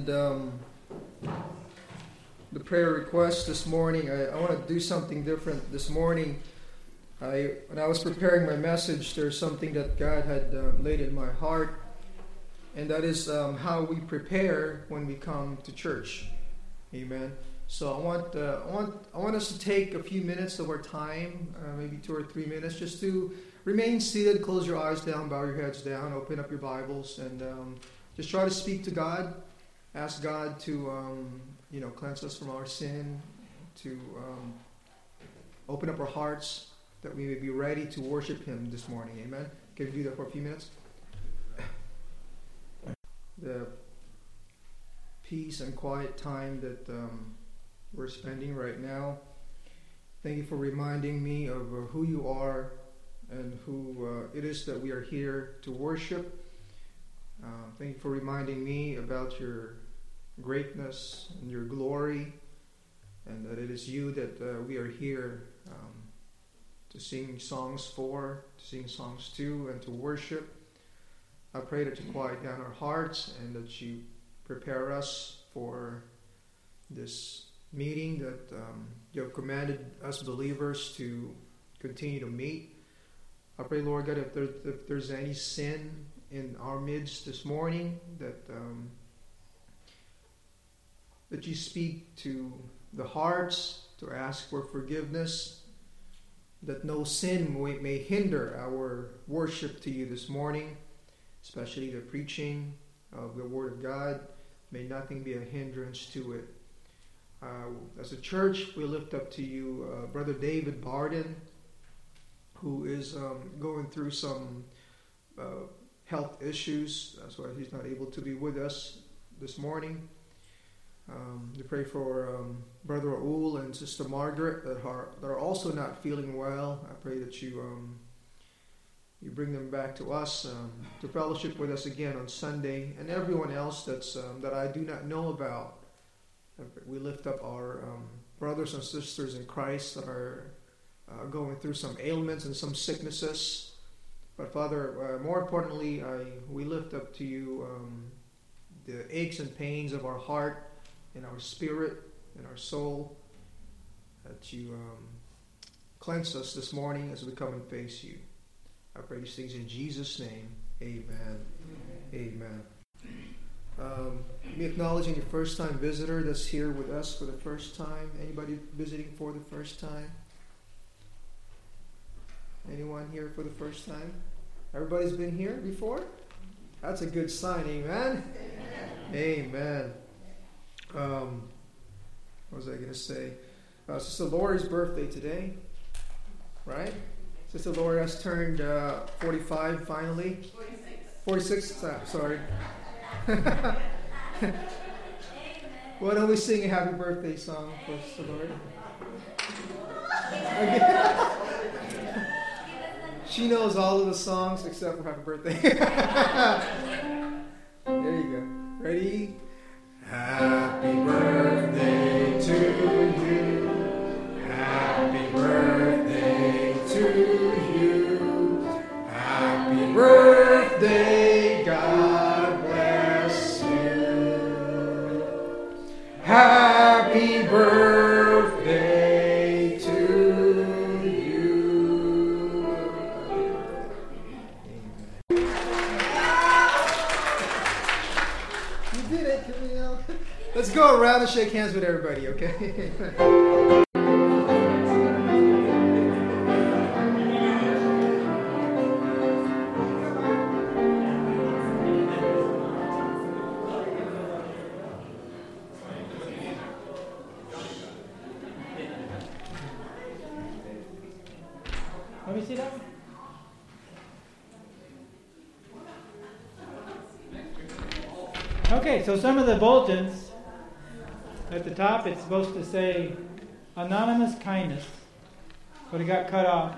And the prayer request this morning, I want to do something different this morning. When I was preparing my message, there's something that God had laid in my heart, and that is how we prepare when we come to church. Amen. So I want us to take a few minutes of our time, maybe 2 or 3 minutes, just to remain seated, close your eyes down, bow your heads down, open up your Bibles, and just try to speak to God. Ask God to cleanse us from our sin, to open up our hearts that we may be ready to worship Him this morning. Amen. Can we do that for a few minutes? The peace and quiet time that we're spending right now. Thank you for reminding me of who you are and who it is that we are here to worship. Thank you for reminding me about your greatness and your glory, and that it is you that we are here to sing songs for, to sing songs to, and to worship. I pray that you quiet down our hearts and that you prepare us for this meeting that you have commanded us believers to continue to meet. I pray, Lord God, if there's any sin in our midst this morning, that you speak to the hearts to ask for forgiveness, that no sin may hinder our worship to you this morning, especially the preaching of the Word of God. May nothing be a hindrance to it. As a church, we lift up to you Brother David Barden, who is going through some health issues. That's why he's not able to be with us this morning. We pray for Brother Raul and Sister Margaret that are also not feeling well. I pray that you bring them back to us to fellowship with us again on Sunday, and everyone else that I do not know about. We lift up our brothers and sisters in Christ that are going through some ailments and some sicknesses. But Father, more importantly, we lift up to you the aches and pains of our heart, in our spirit, in our soul, that you cleanse us this morning as we come and face you. I pray these things in Jesus' name. Amen. Amen. Me acknowledging a first-time visitor that's here with us for the first time. Anybody visiting for the first time? Anyone here for the first time? Everybody's been here before? That's a good sign. Amen. Amen. What was I going to say? Sister Lori's birthday today, right? Sister Lori has turned 45 finally. 46. Sorry. Why don't we sing a happy birthday song for Sister Lori? She knows all of the songs except for happy birthday. There you go. Ready? Happy birthday to you. Happy birthday to you. Happy birthday, God bless you. Happy birthday to you. You did it, Camille. Let's go around and shake hands with everybody, okay? Let me see that. Okay, so some of the bulletins at the top, it's supposed to say anonymous kindness, but it got cut off.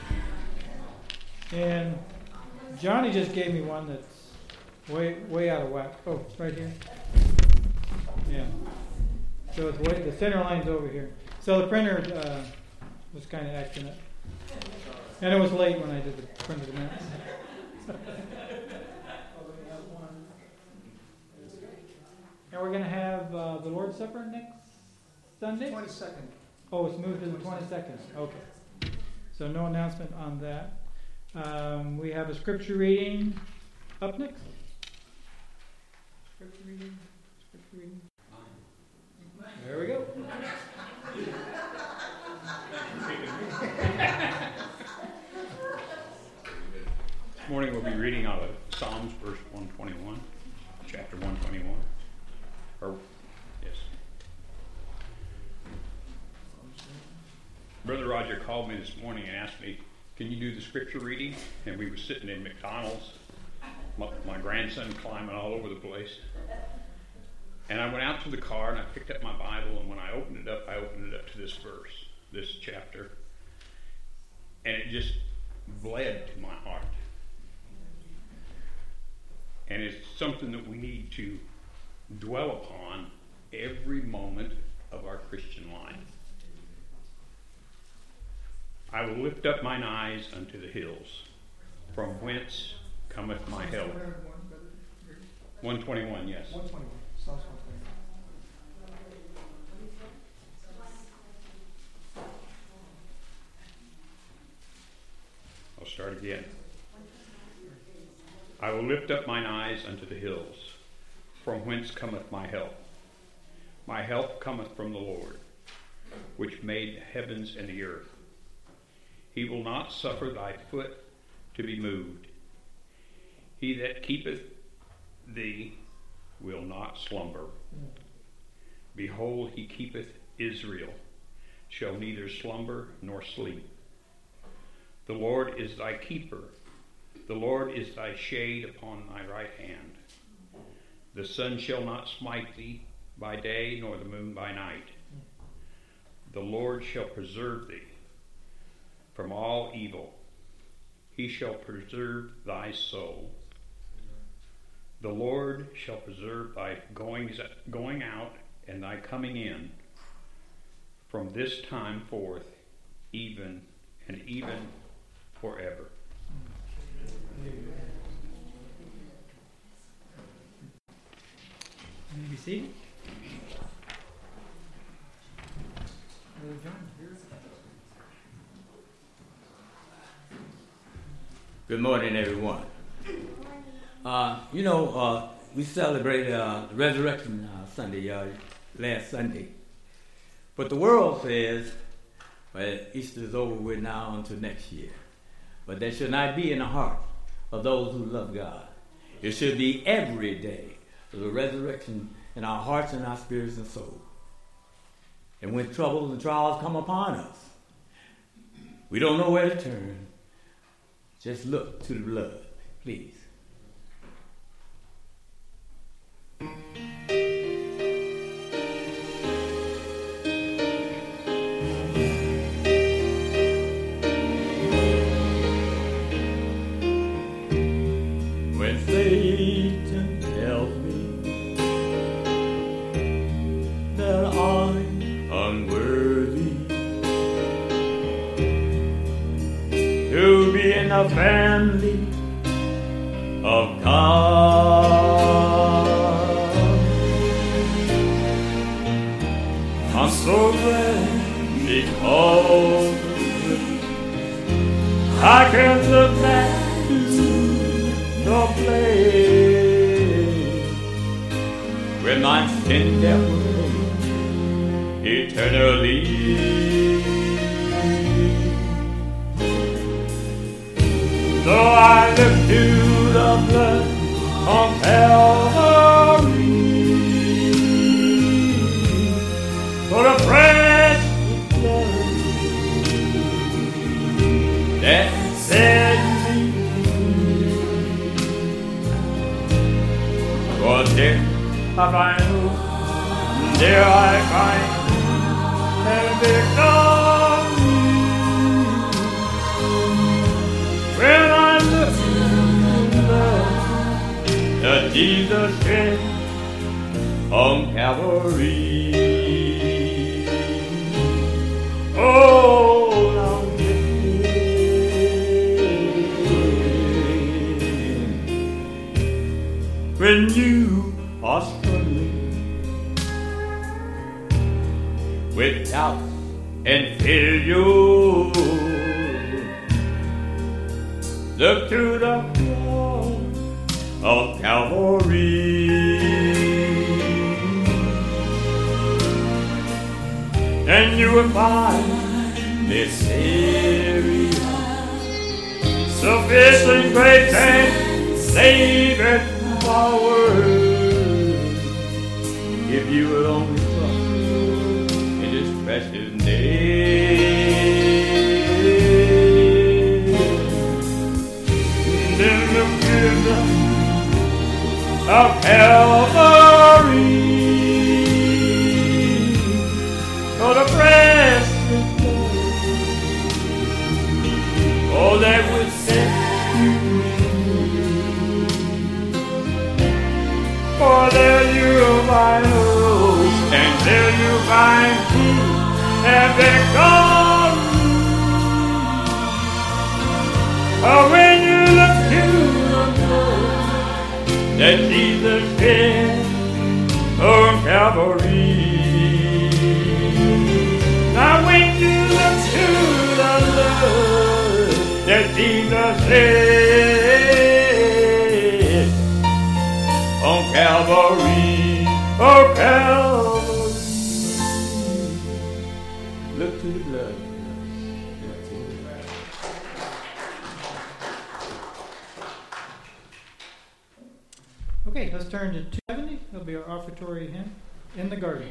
And Johnny just gave me one that's way out of whack. Oh, it's right here. Yeah. So it's the center line's over here. So the printer was kind of acting up. And it was late when I did the printed minutes. And we're going to have the Lord's Supper next Sunday? 22nd. Oh, it's moved to the 22nd. Okay. So no announcement on that. We have a scripture reading up next. Scripture reading. There we go. This morning we'll be reading out of Psalms, verse 121, chapter 121. Yes. Brother Roger called me this morning and asked me, can you do the scripture reading? And we were sitting in McDonald's, my grandson climbing all over the place. And I went out to the car and I picked up my Bible, and when I opened it up to this verse, this chapter, and it just bled to my heart. And it's something that we need to dwell upon every moment of our Christian life. I will lift up mine eyes unto the hills, from whence cometh my help. 121, yes. 121. Psalms 121. I'll start again. I will lift up mine eyes unto the hills, from whence cometh my help. My help cometh from the Lord, which made the heavens and the earth. He will not suffer thy foot to be moved. He that keepeth thee will not slumber. Behold, he keepeth Israel, shall neither slumber nor sleep. The Lord is thy keeper. The Lord is thy shade upon thy right hand. The sun shall not smite thee by day, nor the moon by night. The Lord shall preserve thee from all evil. He shall preserve thy soul. The Lord shall preserve thy going out and thy coming in from this time forth, even and even forever. May you be seated. Brother John, here. Good morning, everyone. We celebrated Resurrection Sunday, last Sunday. But the world says, well, Easter is over with now until next year. But that should not be in the heart of those who love God. It should be every day, the resurrection in our hearts and our spirits and souls. And when troubles and trials come upon us, we don't know where to turn. Just look to the blood, please. When Satan tells me that I'm unworthy to be in the family of God, I'm so glad because I can look back to the place where my sin debt was paid eternally. So I look to the blood on Calvary for the precious blood that set me free. For there I find hope, there I find and victory. When I look to the blood that Jesus shed on Calvary. Oh, now when you are struggling with doubt and failure. Look to the cross of Calvary, and you will find this area sufficient grace and saving power, if you will only trust in His precious name. In the kingdom of Calvary, for the precious blood, oh, that would set you free. For there you find hope, and there you find peace and victory. Oh, when you look to the cross that Jesus did on Calvary. Now when you look to the love that Jesus did on Calvary, oh Calvary, look to the blood. Okay, let's turn to 270. That'll be our offertory hymn, In the Garden.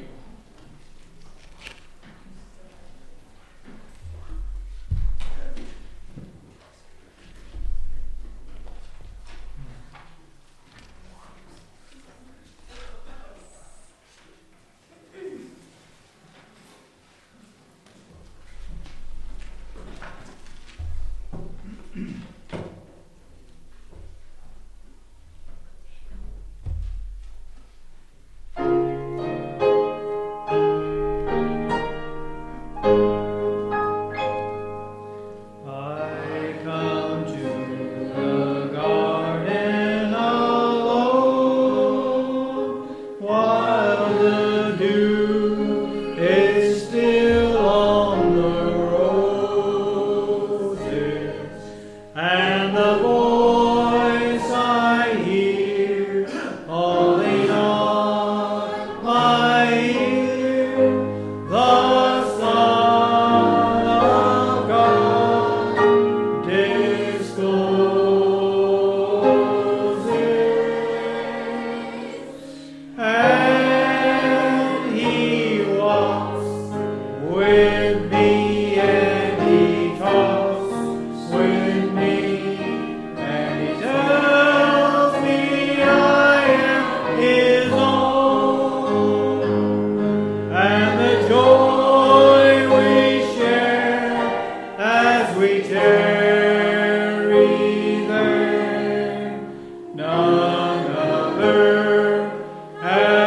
None other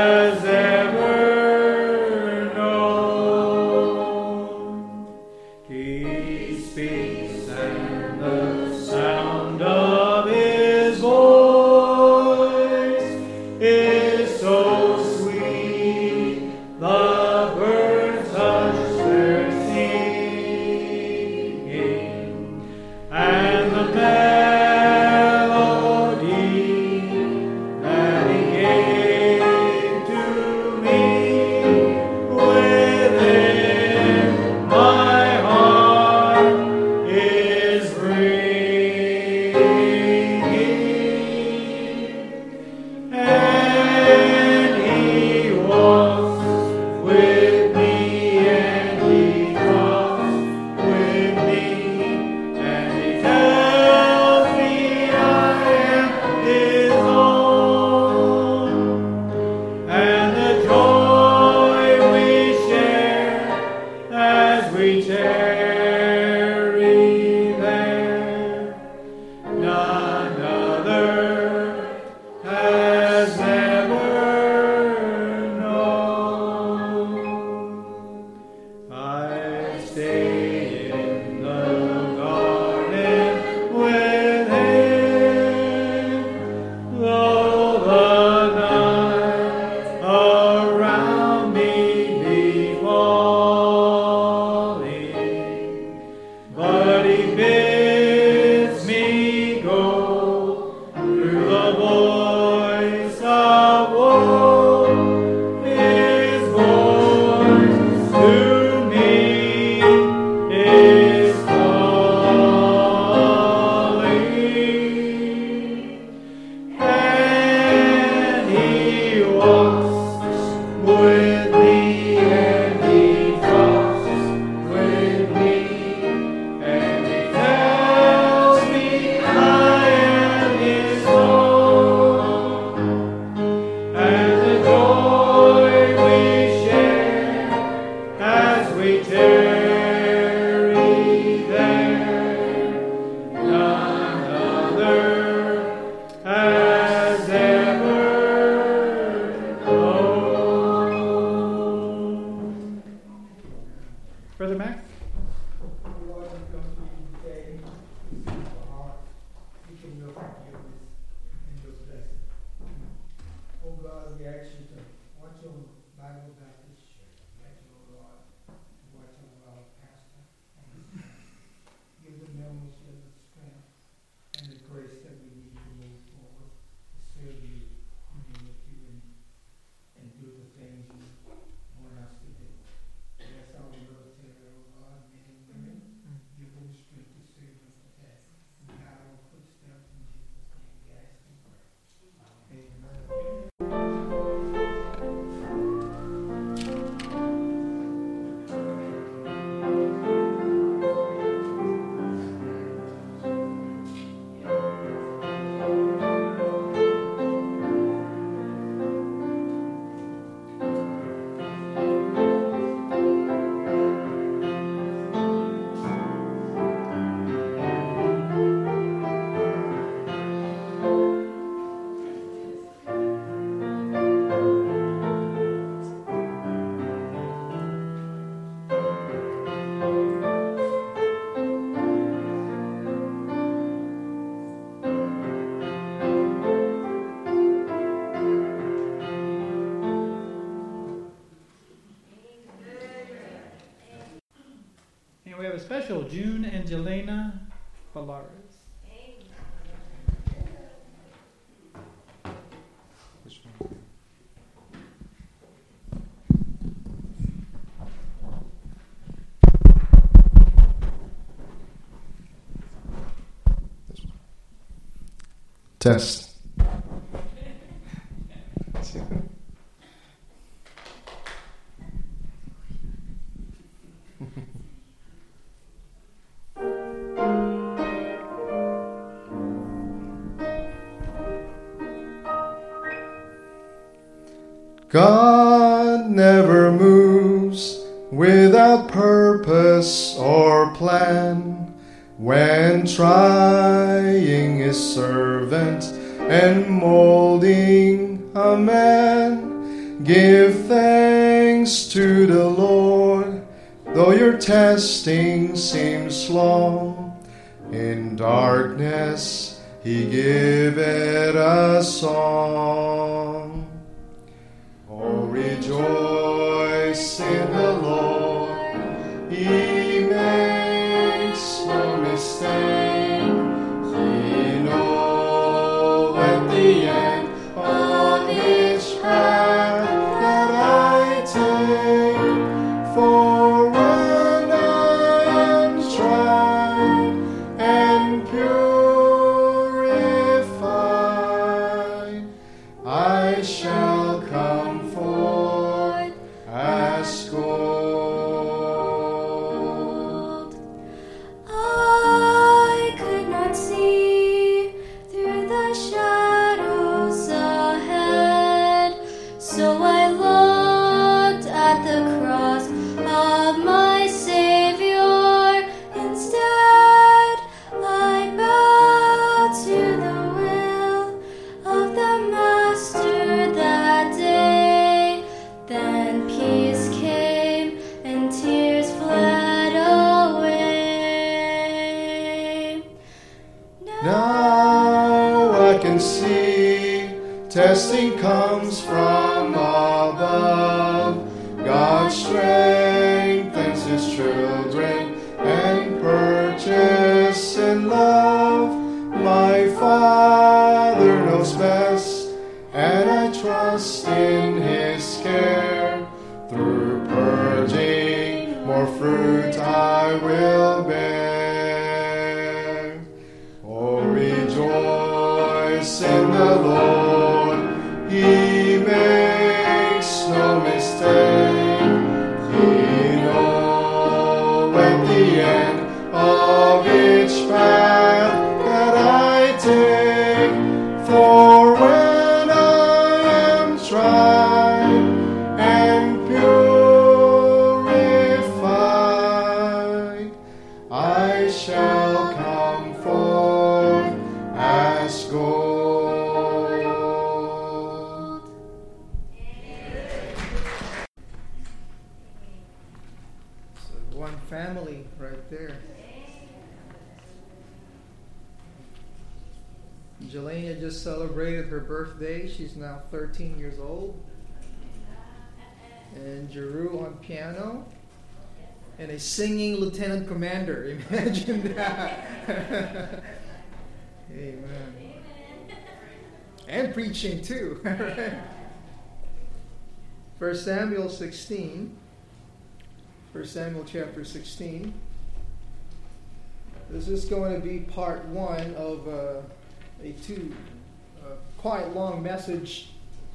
Special June Angelina Valares. Test. God never moves without purpose or plan. When trying His servant and molding a man, give thanks to the Lord, though your testing seems long. In darkness He giveth a song. Oh, rejoice in the Lord, He makes no mistake. He knows at the end of each path that I take. For when I am tried and purified, I shall come forth as gold. I could not see through the shadows ahead, so I looked at the cross of my Savior. Instead, I bowed to the will of the Master that day. Then peace came and tears fled away. Now I can see testing comes from above. God strengthens His children and purchase in love. My Father knows best, and I trust in His care. Through purging, more fruit I will bear. Oh, rejoice in the Lord, He made family right there. Jelena just celebrated her birthday. She's now 13 years old. And Jeru on piano. And a singing lieutenant commander. Imagine that. Amen. And preaching too. 1 Samuel 16. 1 Samuel chapter 16. This is going to be part 1 of a quite long message,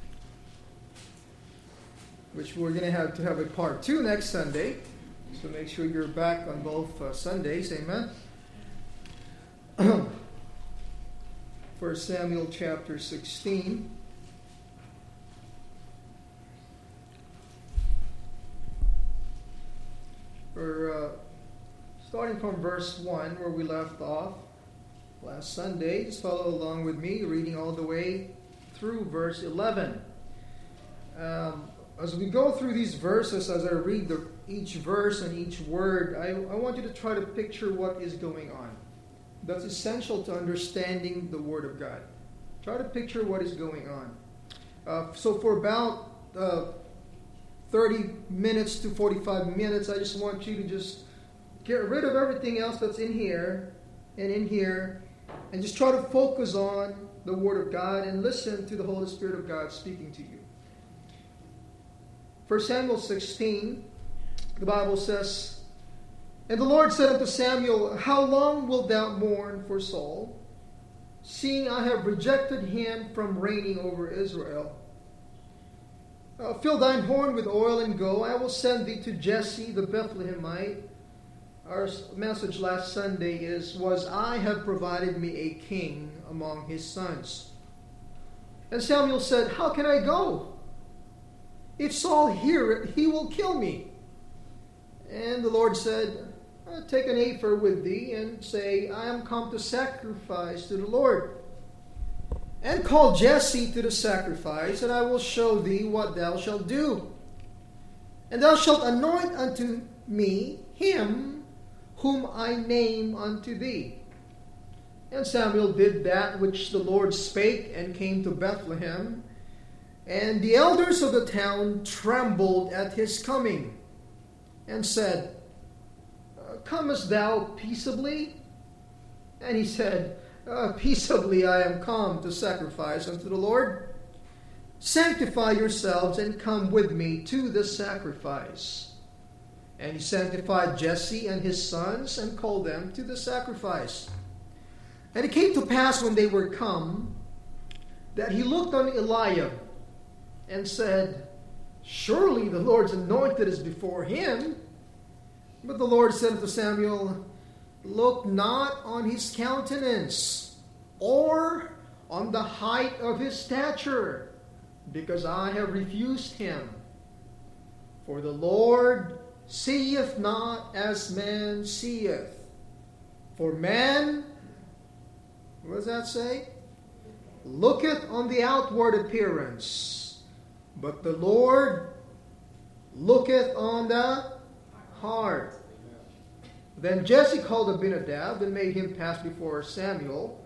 which we're going to have a part 2 next Sunday. So make sure you're back on both Sundays. Amen. 1 Samuel chapter 16. We're starting from verse 1 where we left off last Sunday. Just follow along with me, reading all the way through verse 11. As we go through these verses, as I read each verse and each word, I want you to try to picture what is going on. That's essential to understanding the Word of God. Try to picture what is going on. So for about 30 minutes to 45 minutes, I just want you to just get rid of everything else that's in here and in here, and just try to focus on the Word of God and listen to the Holy Spirit of God speaking to you. 1 Samuel 16, the Bible says, "And the Lord said unto Samuel, How long wilt thou mourn for Saul, seeing I have rejected him from reigning over Israel? Fill thine horn with oil and go. I will send thee to Jesse the Bethlehemite." Our message last Sunday was I have provided me a king among his sons. And Samuel said, "How can I go? If Saul hear it, he will kill me." And the Lord said, "Take an ephah with thee, and say, I am come to sacrifice to the Lord. And call Jesse to the sacrifice, and I will show thee what thou shalt do. And thou shalt anoint unto me him whom I name unto thee." And Samuel did that which the Lord spake, and came to Bethlehem. And the elders of the town trembled at his coming, and said, "Comest thou peaceably?" And he said, "Peaceably I am come to sacrifice unto the Lord. Sanctify yourselves, and come with me to the sacrifice." And he sanctified Jesse and his sons, and called them to the sacrifice. And it came to pass when they were come, that he looked on Eliab, and said, "Surely the Lord's anointed is before him." But the Lord said unto Samuel, "Look not on his countenance, or on the height of his stature, because I have refused him. For the Lord seeth not as man seeth. For man," what does that say? "Looketh on the outward appearance, but the Lord looketh on the heart." Then Jesse called Abinadab and made him pass before Samuel.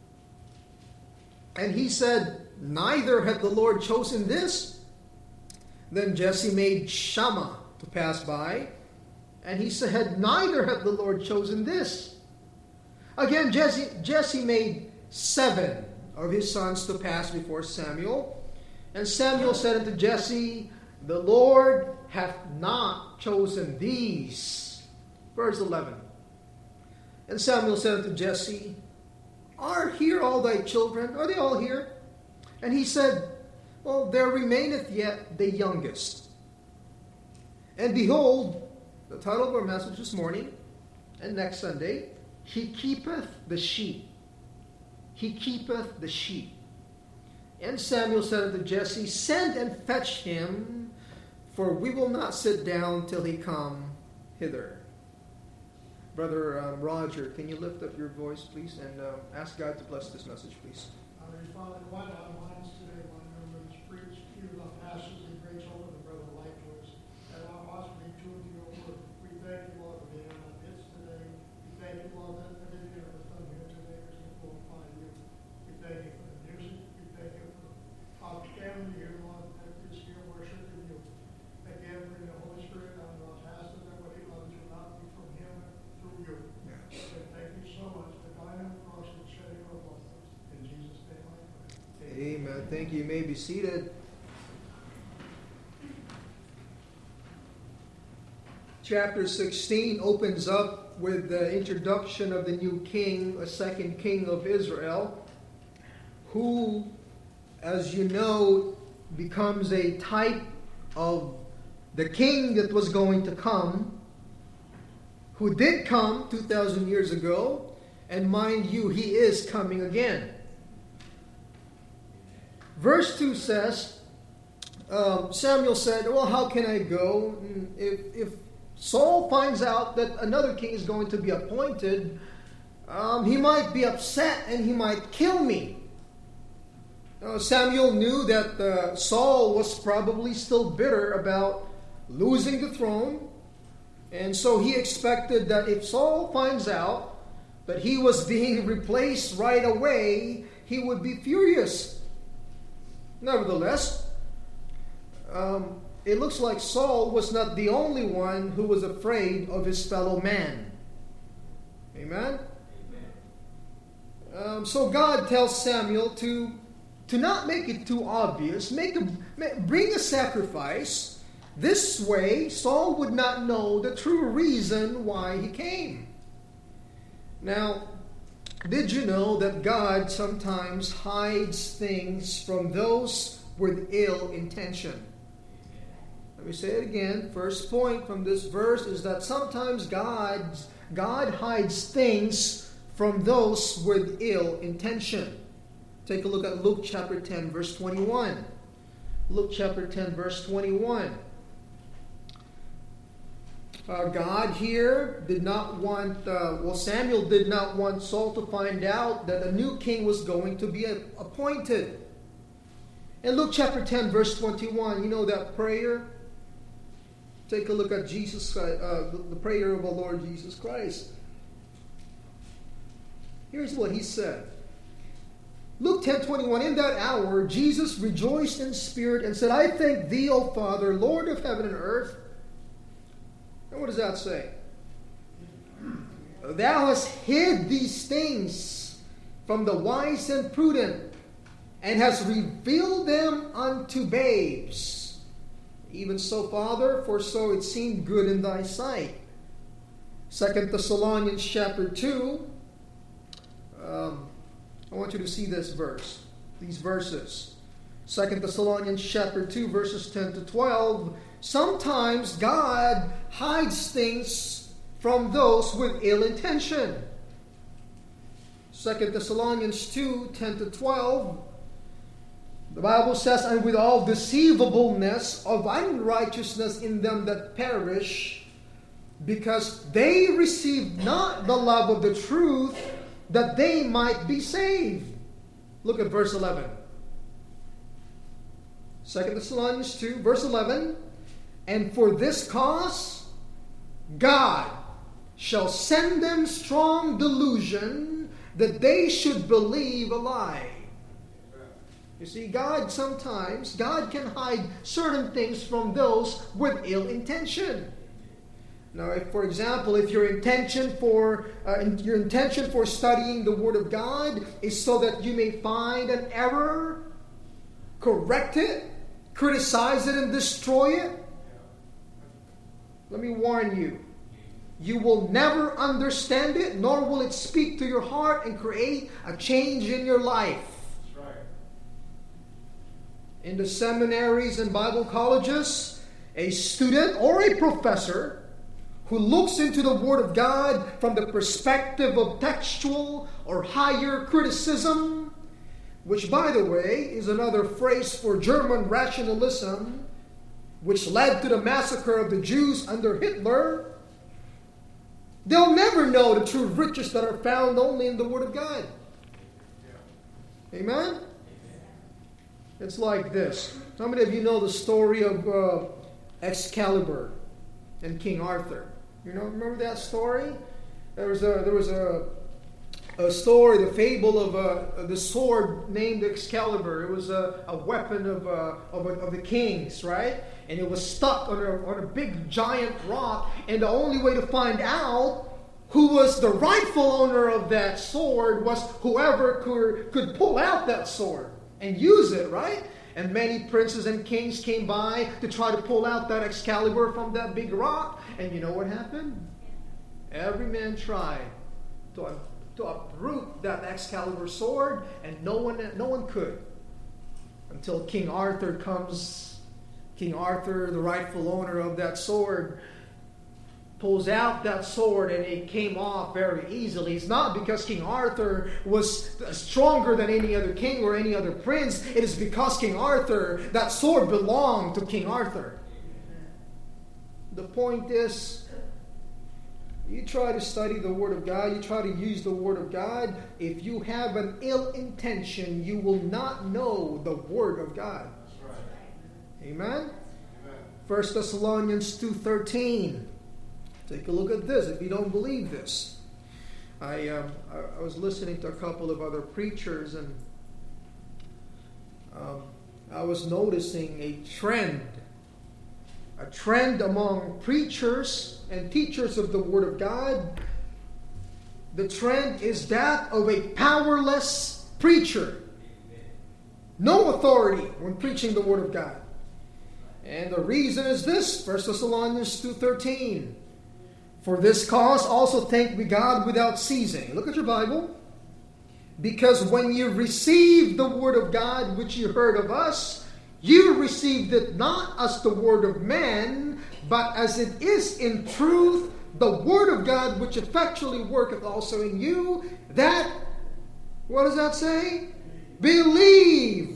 And he said, "Neither hath the Lord chosen this." Then Jesse made Shammah to pass by, and he said, "Neither hath the Lord chosen this." Again Jesse made 7 of his sons to pass before Samuel. And Samuel said unto Jesse, "The Lord hath not chosen these." Verse 11. And Samuel said unto Jesse, "Are here all thy children? Are they all here?" And he said, "Well, there remaineth yet the youngest." And behold, the title of our message this morning and next Sunday, "He keepeth the sheep." He keepeth the sheep. And Samuel said unto Jesse, "Send and fetch him, for we will not sit down till he come hither." Brother Roger, can you lift up your voice, please, and ask God to bless this message, please? There's Father, quite out of lines today. One member has preached, few of the pastors, and great hope of the brother light to us, and our possibly two of your word. We thank you, Lord, for being Thank you. You may be seated. Chapter 16 opens up with the introduction of the new king, a second king of Israel, who, as you know, becomes a type of the king that was going to come, who did come 2,000 years ago, and mind you, he is coming again. Verse 2 says, Samuel said, well, how can I go? If Saul finds out that another king is going to be appointed, he might be upset and he might kill me. Samuel knew that Saul was probably still bitter about losing the throne, and so he expected that if Saul finds out that he was being replaced right away, he would be furious. Nevertheless, it looks like Saul was not the only one who was afraid of his fellow man. Amen? So God tells Samuel to not make it too obvious. Bring a sacrifice. This way, Saul would not know the true reason why he came. Now, did you know that God sometimes hides things from those with ill intention? Let me say it again. First point from this verse is that sometimes God hides things from those with ill intention. Take a look at Luke chapter 10, verse 21. Luke chapter 10, verse 21. God here did not want, Samuel did not want Saul to find out that a new king was going to be appointed. In Luke chapter 10, verse 21, you know that prayer? Take a look at Jesus, the prayer of our Lord Jesus Christ. Here's what he said. Luke 10:21, in that hour, Jesus rejoiced in spirit and said, I thank thee, O Father, Lord of heaven and earth. And what does that say? Thou hast hid these things from the wise and prudent, and hast revealed them unto babes. Even so, Father, for so it seemed good in thy sight. 2 Thessalonians chapter 2. I want you to see this verse, these verses. 2 Thessalonians chapter 2, verses 10 to 12. Sometimes God hides things from those with ill intention. 2 Thessalonians 2, 10 to 12. The Bible says, and with all deceivableness of unrighteousness in them that perish, because they received not the love of the truth, that they might be saved. Look at verse 11. 2 Thessalonians 2, verse 11. And for this cause, God shall send them strong delusion, that they should believe a lie. You see, God can hide certain things from those with ill intention. Now, for example, if your intention for studying the Word of God is so that you may find an error, correct it, criticize it, and destroy it, let me warn you, you will never understand it, nor will it speak to your heart and create a change in your life. That's right. In the seminaries and Bible colleges, a student or a professor who looks into the Word of God from the perspective of textual or higher criticism, which, by the way, is another phrase for German rationalism, which led to the massacre of the Jews under Hitler, they'll never know the true riches that are found only in the Word of God. Amen? It's like this. How many of you know the story of Excalibur and King Arthur? You know, remember that story? There was a story, the fable of the sword named Excalibur. It was a weapon of the kings, right? And it was stuck on a big giant rock. And the only way to find out who was the rightful owner of that sword was whoever could pull out that sword. and use it, right? And many princes and kings came by to try to pull out that Excalibur from that big rock. And you know what happened? Every man tried to uproot that Excalibur sword, and no one could. Until King Arthur comes. King Arthur, the rightful owner of that sword, pulls out that sword, and it came off very easily. It's not because King Arthur was stronger than any other king or any other prince. It is because King Arthur, that sword belonged to King Arthur. The point is, you try to study the Word of God, you try to use the Word of God. If you have an ill intention, you will not know the Word of God. That's right. Amen? 1 Thessalonians 2:13. Take a look at this if you don't believe this. I was listening to a couple of other preachers, and I was noticing a trend among preachers and teachers of the Word of God. The trend is that of a powerless preacher. No authority when preaching the Word of God. And the reason is this, 1 Thessalonians 2:13. For this cause also thank we God without ceasing. Look at your Bible. Because when you received the Word of God which you heard of us, you received it not as the word of man, but as it is in truth, the Word of God which effectually worketh also in you, that, what does that say? Believe.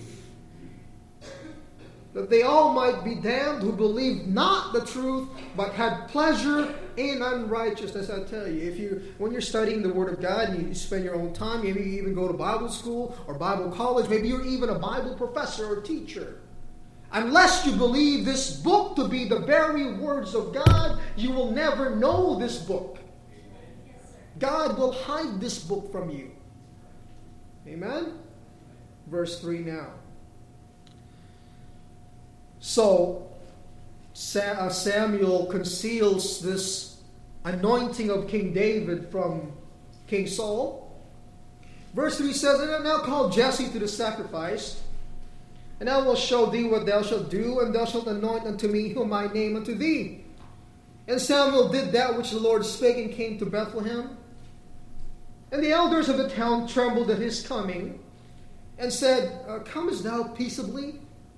That they all might be damned who believed not the truth, but had pleasure in unrighteousness. I tell you, when you're studying the Word of God and you spend your own time, maybe you even go to Bible school or Bible college, maybe you're even a Bible professor or teacher. Unless you believe this book to be the very words of God, you will never know this book. God will hide this book from you. Amen? Verse 3 now. So, Samuel conceals this anointing of King David from King Saul. Verse 3 says, And now call Jesse to the sacrifice, and I will show thee what thou shalt do, and thou shalt anoint unto me whom I name unto thee. And Samuel did that which the Lord spake, and came to Bethlehem. And the elders of the town trembled at his coming, and said, Comest thou peaceably?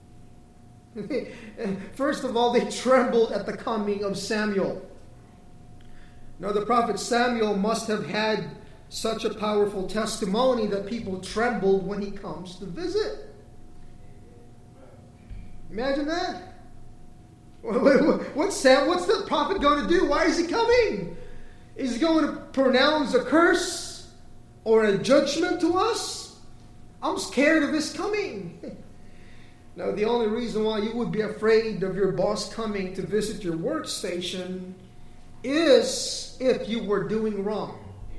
First of all, they trembled at the coming of Samuel. Now, the prophet Samuel must have had such a powerful testimony that people trembled when he comes to visit. Imagine that. What's the prophet going to do? Why is he coming? Is he going to pronounce a curse or a judgment to us? I'm scared of his coming. Now, the only reason why you would be afraid of your boss coming to visit your workstation is if you were doing wrong.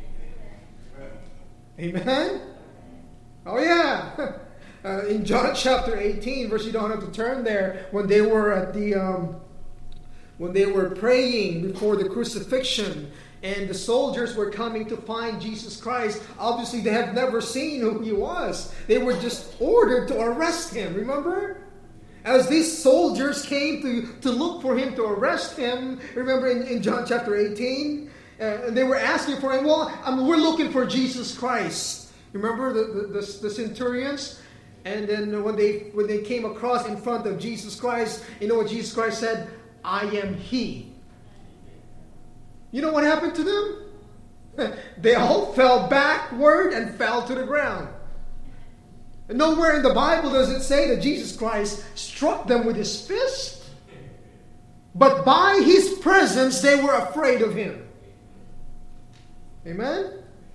Amen? Oh, yeah. In John chapter 18, verse, you don't have to turn there, when they were at when they were praying before the crucifixion, and the soldiers were coming to find Jesus Christ. Obviously, they had never seen who he was. They were just ordered to arrest him. Remember? As these soldiers came to look for him, to arrest him. Remember in John chapter 18? And they were asking for him. Well, we're looking for Jesus Christ. Remember the centurions? And then when they came across in front of Jesus Christ, you know what Jesus Christ said? I am he. You know what happened to them? They all fell backward and fell to the ground. And nowhere in the Bible does it say that Jesus Christ struck them with his fist. But by his presence, they were afraid of him. Amen?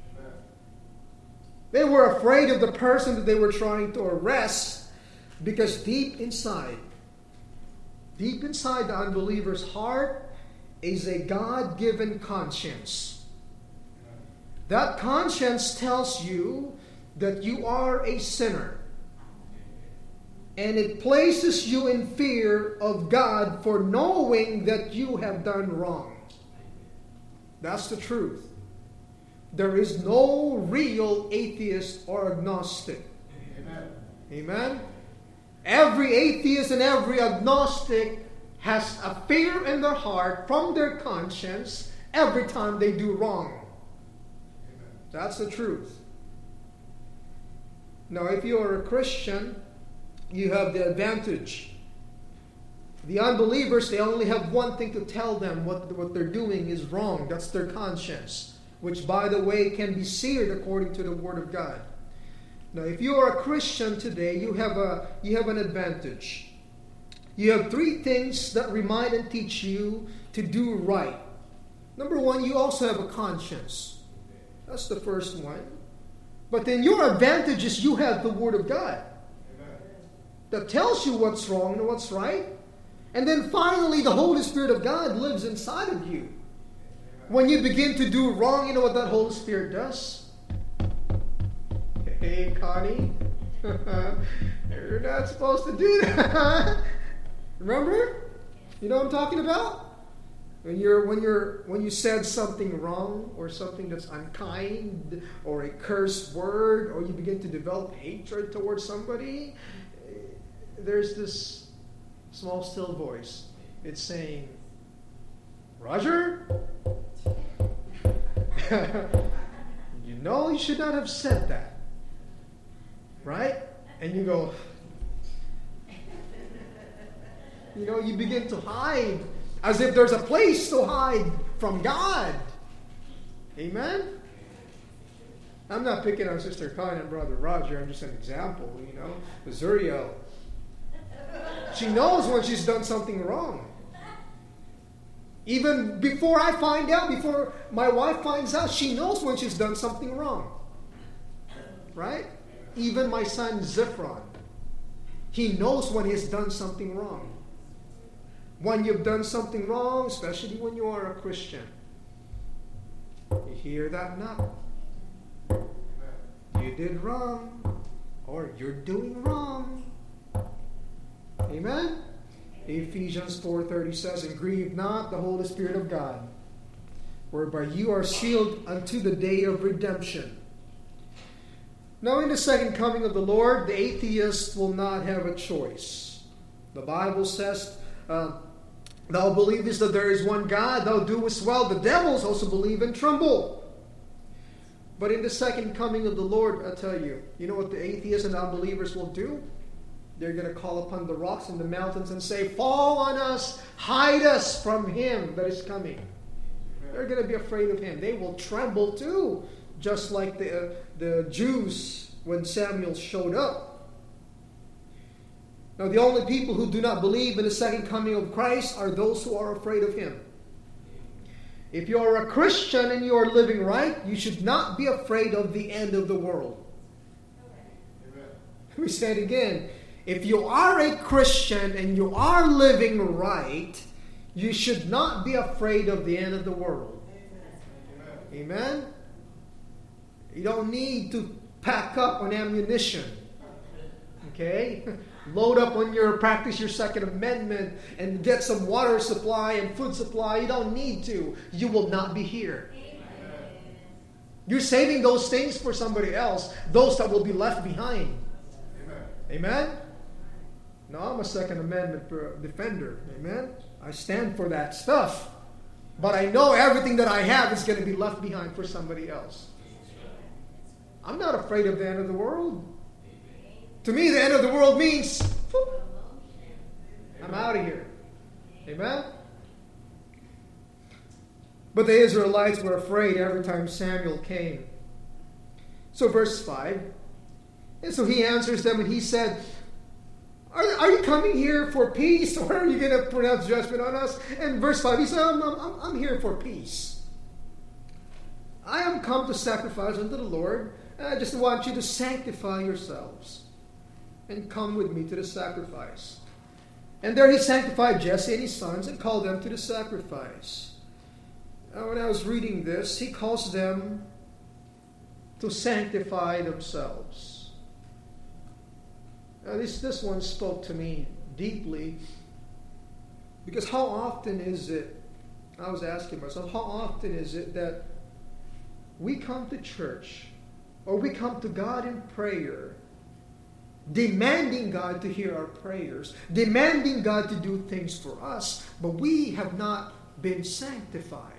They were afraid of the person that they were trying to arrest, because deep inside the unbeliever's heart is a God-given conscience. That conscience tells you that you are a sinner. And it places you in fear of God for knowing that you have done wrong. That's the truth. There is no real atheist or agnostic. Amen. Amen? Every atheist and every agnostic has a fear in their heart from their conscience every time they do wrong. That's the truth. Now, if you are a Christian, you have the advantage. The unbelievers, they only have one thing to tell them. What they're doing is wrong. That's their conscience, which, by the way, can be seared according to the Word of God. Now, if you are a Christian today, you have an advantage. You have three things that remind and teach you to do right. Number one, you also have a conscience. That's the first one. But then your advantage is you have the Word of God that tells you what's wrong and what's right. And then finally, the Holy Spirit of God lives inside of you. When you begin to do wrong, you know what that Holy Spirit does? Hey, Connie, you're not supposed to do that. Remember? You know what I'm talking about? When you said something wrong or something that's unkind or a curse word, or you begin to develop hatred towards somebody, there's this small still voice. It's saying, Roger, you know you should not have said that. Right? And you go, you begin to hide as if there's a place to hide from God. Amen? I'm not picking on Sister Connie and Brother Roger. I'm just an example, Zuriel. She knows when she's done something wrong. Even before I find out, before my wife finds out, she knows when she's done something wrong. Right? Even my son Zephron, he knows when he's done something wrong. When you've done something wrong, especially when you are a Christian, you hear that knock. You did wrong, or you're doing wrong. Amen? Ephesians 4:30 says, and grieve not the Holy Spirit of God, whereby you are sealed unto the day of redemption. Now, in the second coming of the Lord, the atheist will not have a choice. The Bible says, thou believest that there is one God, thou doest well. The devils also believe and tremble. But in the second coming of the Lord, I tell you, you know what the atheists and unbelievers will do? They're going to call upon the rocks and the mountains and say, fall on us, hide us from him that is coming. They're going to be afraid of him. They will tremble too, just like the Jews when Samuel showed up. Now, the only people who do not believe in the second coming of Christ are those who are afraid of him. If you are a Christian and you are living right, you should not be afraid of the end of the world. Amen. Let me say it again. If you are a Christian and you are living right, you should not be afraid of the end of the world. Amen? Amen? You don't need to pack up on ammunition. Okay? Load up on practice your Second Amendment and get some water supply and food supply. You don't need to. You will not be here. Amen. You're saving those things for somebody else, those that will be left behind. Amen? Amen? No, I'm a Second Amendment defender. Amen? I stand for that stuff. But I know everything that I have is going to be left behind for somebody else. I'm not afraid of the end of the world. To me, the end of the world means, I'm out of here. Amen? But the Israelites were afraid every time Samuel came. So verse 5. And so he answers them and he said, Are you coming here for peace, or are you going to pronounce judgment on us? And verse 5, he said, I'm here for peace. I am come to sacrifice unto the Lord. I just want you to sanctify yourselves and come with me to the sacrifice. And there he sanctified Jesse and his sons and called them to the sacrifice. Now, when I was reading this, he calls them to sanctify themselves. Now, this one spoke to me deeply, because how often is it, I was asking myself, how often is it that we come to church or we come to God in prayer demanding God to hear our prayers, demanding God to do things for us, but we have not been sanctified.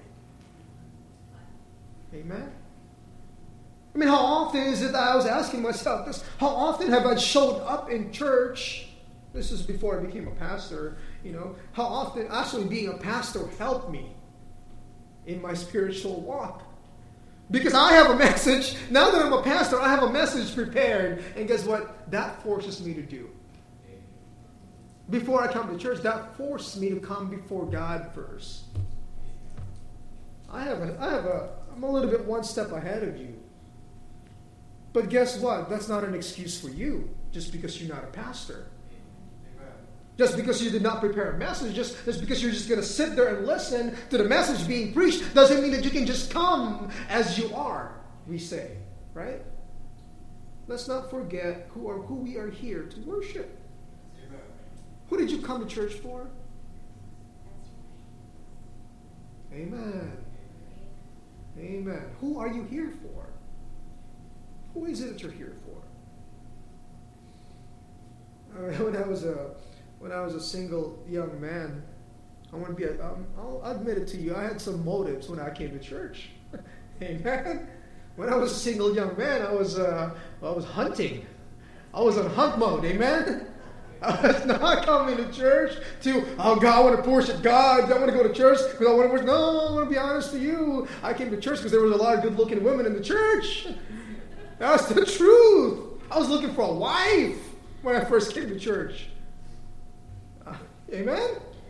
Amen? I mean, how often is it that I was asking myself this? How often have I showed up in church? This is before I became a pastor. How often actually being a pastor helped me in my spiritual walk. Because I have a message. Now that I'm a pastor, I have a message prepared. And guess what? That forces me to do. Before I come to church, that forces me to come before God first. I'm a little bit one step ahead of you. But guess what? That's not an excuse for you, just because you're not a pastor. Just because you did not prepare a message, just because you're just going to sit there and listen to the message being preached, doesn't mean that you can just come as you are, we say. Right? Let's not forget who we are here to worship. Amen. Who did you come to church for? Amen. Amen. Who are you here for? Who is it that you're here for? When I was a single young man, I'll admit it to you, I had some motives when I came to church. Amen. When I was a single young man, I was hunting. I was on hunt mode. Amen. I was not coming to church oh God, I want to worship God. I want to go to church because I want to worship. No, I want to be honest to you. I came to church because there was a lot of good-looking women in the church. That's the truth. I was looking for a wife when I first came to church. Amen?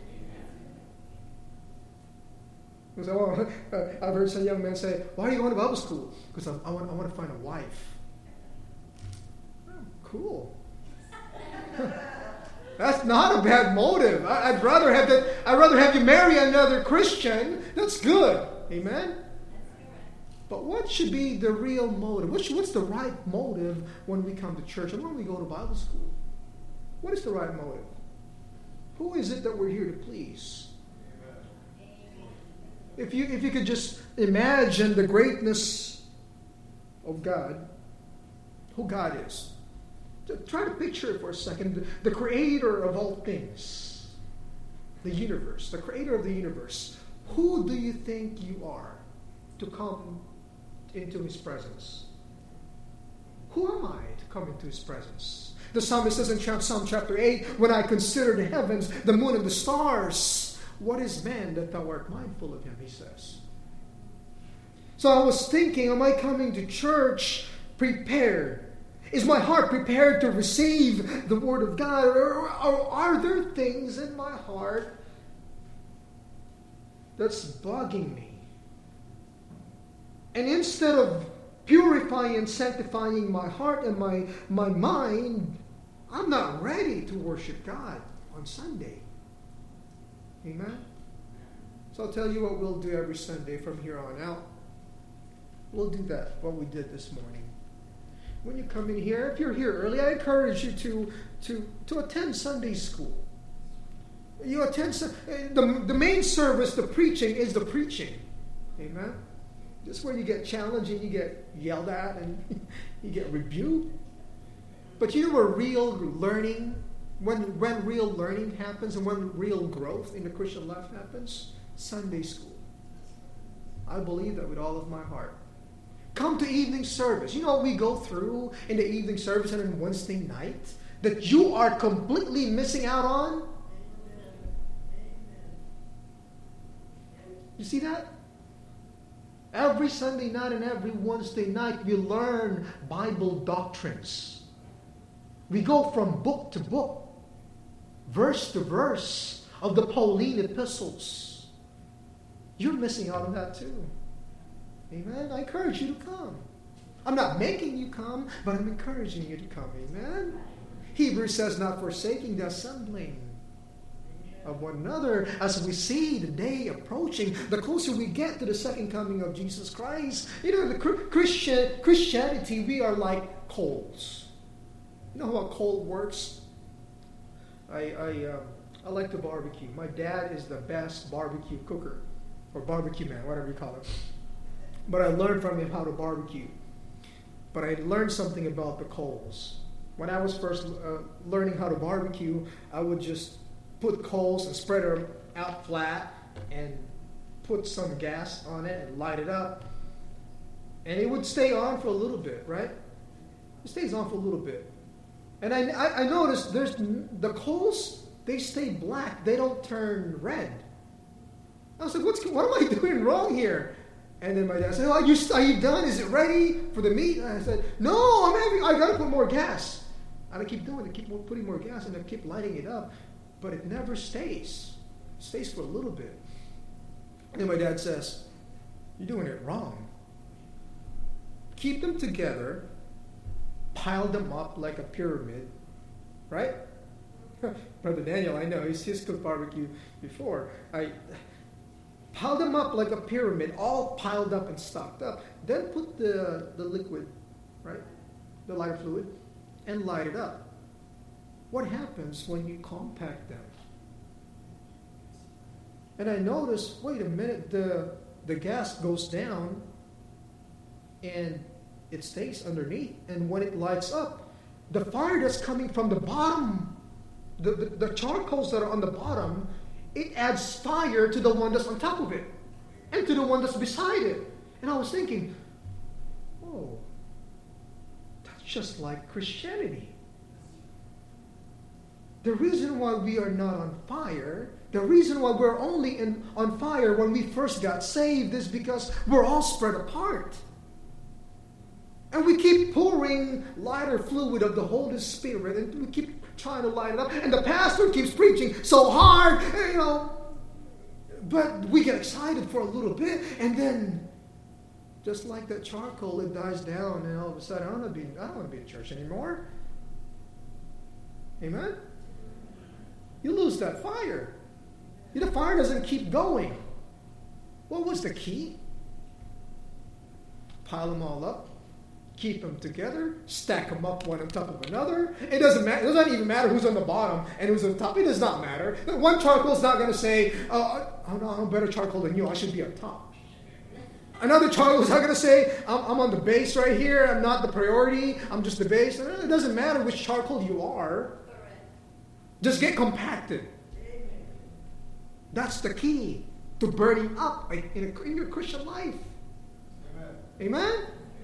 I've heard some young men say, why are you going to Bible school? Because I want to find a wife. Oh, cool. That's not a bad motive. I'd rather have you marry another Christian. That's good. Amen? But what should be the real motive? What's the right motive when we come to church and when we go to Bible school? What is the right motive? Who is it that we're here to please? If you could just imagine the greatness of God, who God is. Try to picture it for a second. The creator of all things. The universe. The creator of the universe. Who do you think you are to come into His presence? Who am I to come into His presence? The psalmist says in Psalm chapter 8, when I consider the heavens, the moon and the stars, what is man that thou art mindful of him, he says. So I was thinking, am I coming to church prepared? Is my heart prepared to receive the Word of God? Or are there things in my heart that's bugging me? And instead of purifying and sanctifying my heart and my mind, I'm not ready to worship God on Sunday. Amen? So I'll tell you what we'll do every Sunday from here on out. We'll do that, what we did this morning. When you come in here, if you're here early, I encourage you to attend Sunday school. You attend the main service, the preaching is the preaching. Amen? This is where you get challenged and you get yelled at and you get rebuked. But you know where real learning, when real learning happens and when real growth in the Christian life happens? Sunday school. I believe that with all of my heart. Come to evening service. You know what we go through in the evening service and on Wednesday night that you are completely missing out on? You see that? Every Sunday night and every Wednesday night, we learn Bible doctrines. We go from book to book, verse to verse of the Pauline epistles. You're missing out on that too. Amen? I encourage you to come. I'm not making you come, but I'm encouraging you to come. Amen? Hebrews says, not forsaking the assembling of one another, as we see the day approaching, the closer we get to the second coming of Jesus Christ. You know, the Christianity, we are like coals. You know how a coal works? I like to barbecue. My dad is the best barbecue cooker, or barbecue man, whatever you call it. But I learned from him how to barbecue. But I learned something about the coals. When I was first learning how to barbecue, I would just put coals and spread them out flat and put some gas on it and light it up. And it would stay on for a little bit, right? It stays on for a little bit. And I noticed there's the coals, they stay black. They don't turn red. I was like, what am I doing wrong here? And then my dad said, are you done? Is it ready for the meat? And I said, no, I got to put more gas. And I keep doing it, keep putting more gas, and I keep lighting it up. But it never stays. It stays for a little bit. And then my dad says, you're doing it wrong. Keep them together, pile them up like a pyramid, right? Brother Daniel, I know, he's cooked barbecue before. Pile them up like a pyramid, all piled up and stocked up. Then put the liquid, right, the lighter fluid, and light it up. What happens when you compact them? And I noticed, wait a minute, the gas goes down and it stays underneath. And when it lights up, the fire that's coming from the bottom, the charcoals that are on the bottom, it adds fire to the one that's on top of it and to the one that's beside it. And I was thinking, whoa, that's just like Christianity. The reason why we are not on fire, the reason why we're only on fire when we first got saved is because we're all spread apart. And we keep pouring lighter fluid of the Holy Spirit, and we keep trying to light it up. And the pastor keeps preaching so hard, but we get excited for a little bit, and then, just like that charcoal, it dies down, and all of a sudden, I don't want to be in church anymore. Amen? You lose that fire. The fire doesn't keep going. What was the key? Pile them all up. Keep them together, stack them up one on top of another. It doesn't matter. It doesn't even matter who's on the bottom and who's on top. It does not matter. One charcoal is not going to say, "Oh no, I'm better charcoal than you. I should be on top." Another charcoal is not going to say, "I'm on the base right here. I'm not the priority. I'm just the base." It doesn't matter which charcoal you are. Just get compacted. That's the key to burning up in your Christian life. Amen?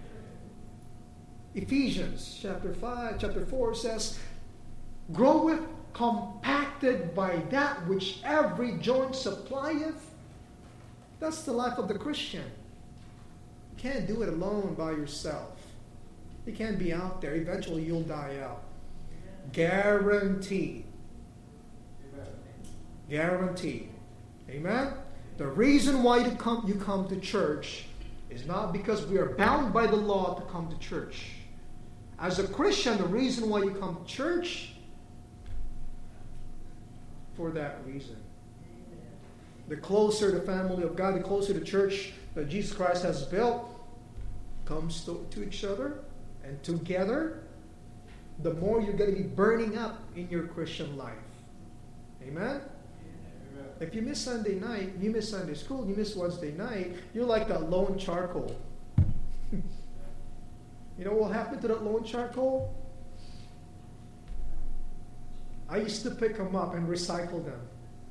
Ephesians chapter 4 says, groweth compacted by that which every joint supplieth. That's the life of the Christian. You can't do it alone by yourself. You can't be out there. Eventually you'll die out. Guaranteed. Guaranteed. Amen? The reason why you come to church is not because we are bound by the law to come to church. As a Christian, the reason why you come to church, for that reason. The closer the family of God, the closer the church that Jesus Christ has built comes to each other and together, the more you're going to be burning up in your Christian life. Amen? If you miss Sunday night, you miss Sunday school, you miss Wednesday night, you're like that lone charcoal. You know what happened to that lone charcoal? I used to pick them up and recycle them.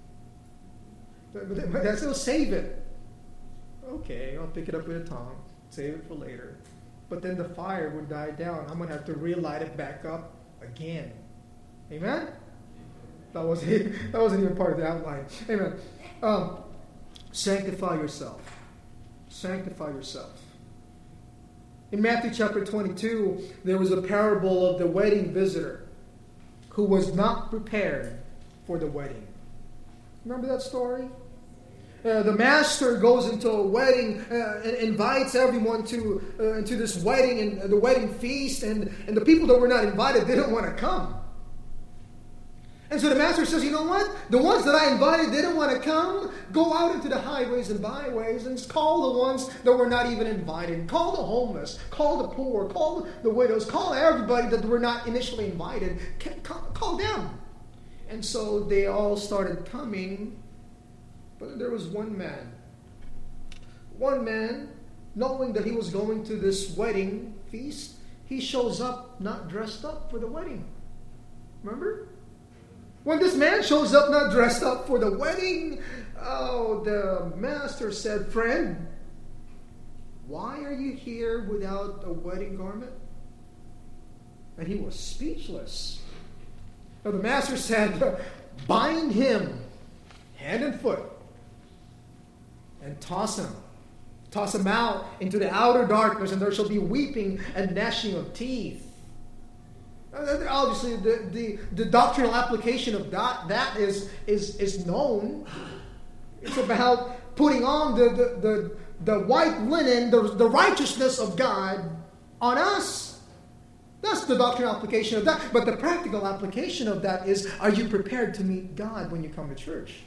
But I still save it. Okay, I'll pick it up with a tong, save it for later. But then the fire would die down. I'm going to have to relight it back up again. Amen? That wasn't even part of the outline. Amen. Sanctify yourself. Sanctify yourself. In Matthew chapter 22, there was a parable of the wedding visitor who was not prepared for the wedding. Remember that story? The master goes into a wedding and invites everyone into this wedding and the wedding feast, and the people that were not invited didn't want to come. And so the master says, you know what? The ones that I invited didn't want to come. Go out into the highways and byways and call the ones that were not even invited. Call the homeless. Call the poor. Call the widows. Call everybody that were not initially invited. Call them. And so they all started coming. But there was one man. One man, knowing that he was going to this wedding feast, he shows up not dressed up for the wedding. Remember? When this man shows up not dressed up for the wedding, the master said, "Friend, why are you here without a wedding garment?" And he was speechless. Now the master said, "Bind him hand and foot and toss him. Toss him out into the outer darkness, and there shall be weeping and gnashing of teeth." Obviously, the doctrinal application of that is known. It's about putting on the white linen, the righteousness of God on us. That's the doctrinal application of that. But the practical application of that is, are you prepared to meet God when you come to church?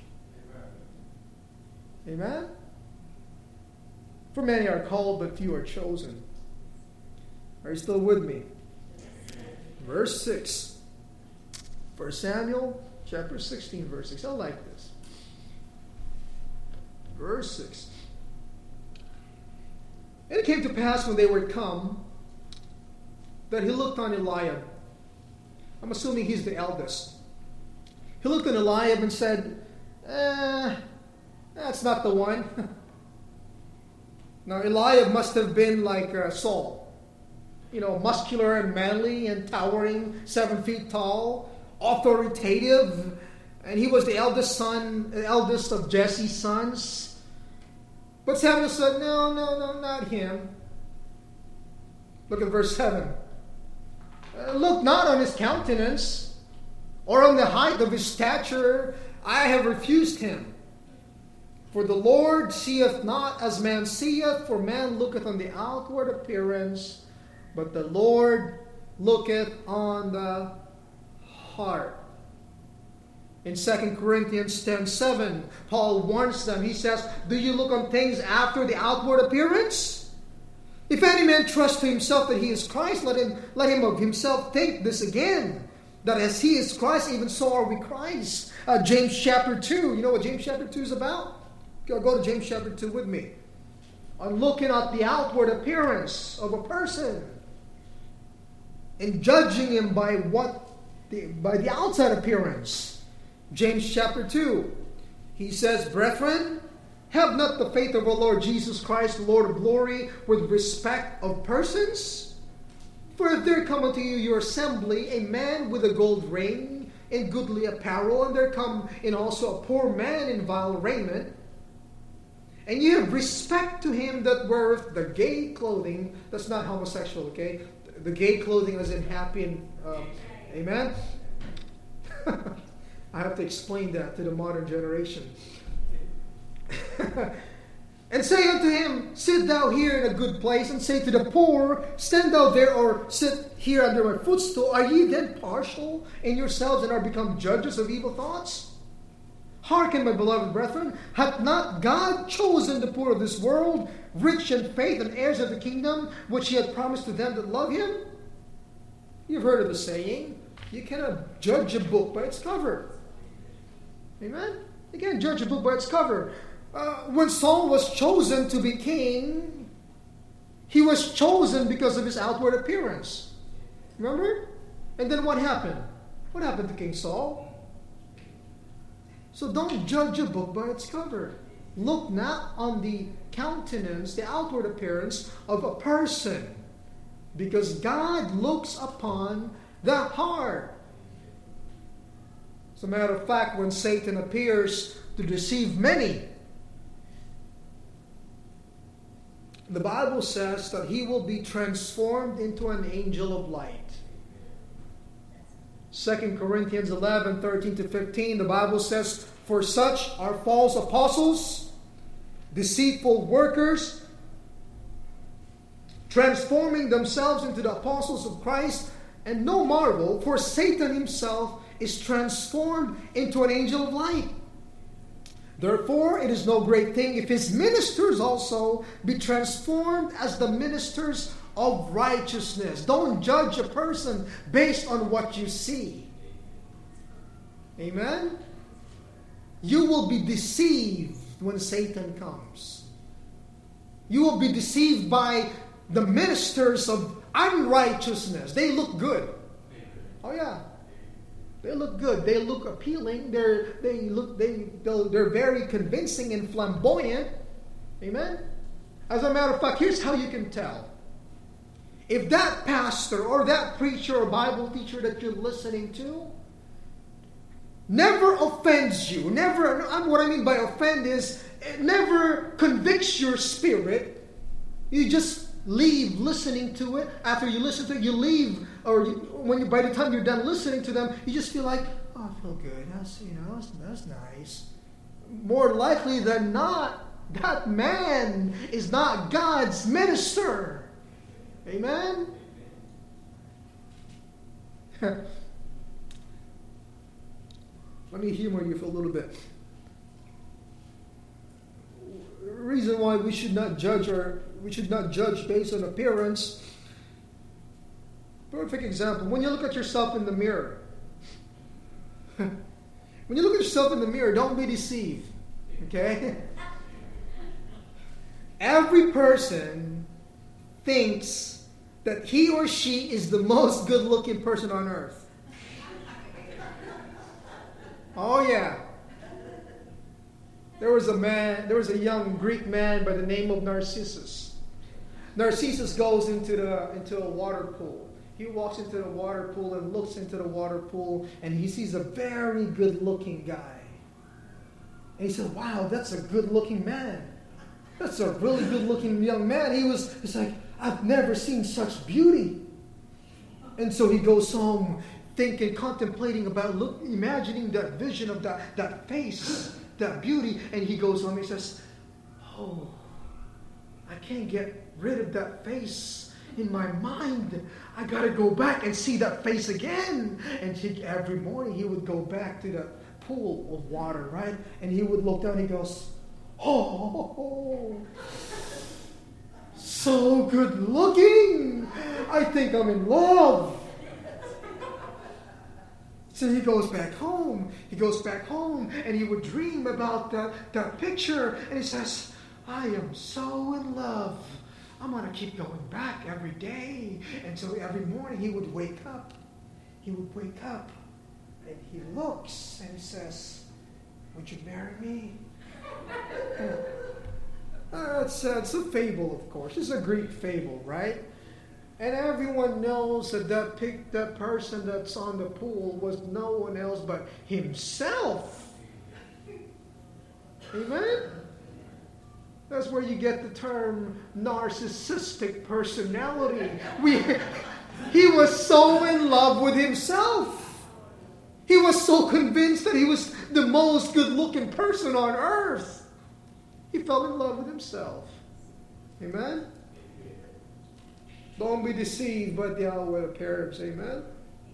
Amen? For many are called, but few are chosen. Are you still with me? Verse 6. 1 Samuel chapter 16, verse 6. I like this. Verse 6. And it came to pass when they were come that he looked on Eliab. I'm assuming he's the eldest. He looked on Eliab and said, that's not the one. Now Eliab must have been like Saul. Muscular and manly and towering, 7 feet tall, authoritative. And he was the eldest of Jesse's sons. But Samuel said, no, not him. Look at verse 7. Look not on his countenance, or on the height of his stature. I have refused him. For the Lord seeth not as man seeth, for man looketh on the outward appearance, but the Lord looketh on the heart. In 2 Corinthians 10:7, Paul warns them. He says, do you look on things after the outward appearance? If any man trust to himself that he is Christ, let him of himself think this again, that as he is Christ, even so are we Christ. James chapter 2. You know what James chapter 2 is about? Go to James chapter 2 with me. I'm looking at the outward appearance of a person and judging him by the outside appearance. James chapter 2. He says, brethren, have not the faith of our Lord Jesus Christ, Lord of glory, with respect of persons. For if there come unto you your assembly a man with a gold ring and goodly apparel, and there come in also a poor man in vile raiment, and you have respect to him that weareth the gay clothing. That's not homosexual, okay? The gay clothing as in happy and amen? I have to explain that to the modern generation. And say unto him, sit thou here in a good place, and say to the poor, stand thou there, or sit here under my footstool. Are ye then partial in yourselves, and are become judges of evil thoughts? Hearken, my beloved brethren, hath not God chosen the poor of this world, rich in faith and heirs of the kingdom, which he hath promised to them that love him? You've heard of the saying, you cannot judge a book by its cover. Amen? You can't judge a book by its cover. When Saul was chosen to be king, he was chosen because of his outward appearance. Remember? And then what happened? What happened to King Saul? So don't judge a book by its cover. Look not on the countenance, the outward appearance of a person, because God looks upon the heart. As a matter of fact, when Satan appears to deceive many, the Bible says that he will be transformed into an angel of light. 2 Corinthians 11, 13 to 15, the Bible says, for such are false apostles, deceitful workers, transforming themselves into the apostles of Christ. And no marvel, for Satan himself is transformed into an angel of light. Therefore, it is no great thing if his ministers also be transformed as the ministers of righteousness. Don't judge a person based on what you see. Amen? You will be deceived when Satan comes. You will be deceived by the ministers of unrighteousness. They look good. Oh yeah. They look good. They look appealing. They're very convincing and flamboyant. Amen? As a matter of fact, here's how you can tell. If that pastor or that preacher or Bible teacher that you're listening to never offends you, what I mean by offend is, it never convicts your spirit, you just leave listening to it. After you listen to it, you leave, or by the time you're done listening to them, you just feel like, oh, I feel good. That's nice. More likely than not, that man is not God's minister. Amen? Let me humor you for a little bit. The reason why we should not judge based on appearance. Perfect example. When you look at yourself in the mirror. When you look at yourself in the mirror, don't be deceived. Okay? Every person thinks that he or she is the most good-looking person on earth. Oh yeah. There was a young Greek man by the name of Narcissus. Narcissus goes into a water pool. He walks into the water pool and looks into the water pool, and he sees a very good-looking guy. And he said, "Wow, that's a good-looking man. That's a really good-looking young man." He's like, "I've never seen such beauty." And so he goes home thinking, contemplating about, imagining that vision of that face, that beauty. And he goes home, he says, "Oh, I can't get rid of that face in my mind. I got to go back and see that face again." And every morning he would go back to the pool of water, right? And he would look down and he goes, "Oh, so good looking. I think I'm in love." So he goes back home. And he would dream about that picture. And he says, "I am so in love. I'm going to keep going back every day." And so every morning he would wake up. And he looks and he says, "Would you marry me?" It's a fable, of course. It's a Greek fable, right? And everyone knows that person that's on the pool was no one else but himself. Amen? That's where you get the term narcissistic personality. He was so in love with himself. He was so convinced that he was the most good-looking person on earth. He fell in love with himself. Amen? Don't be deceived by the outward appearance. Amen?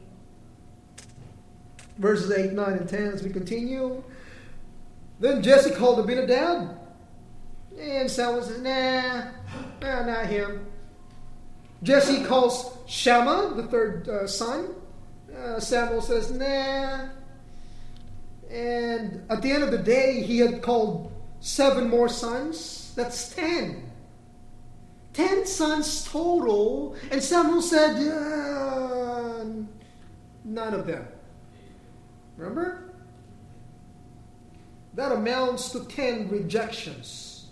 Verses 8, 9, and 10 as we continue. Then Jesse called Abinadab. And Samuel says, nah, not him. Jesse calls Shammah, the third son. Samuel says, nah. And at the end of the day, he had called 7 more sons. That's 10. 10 sons total. And Samuel said, none of them. Remember? That amounts to 10 rejections.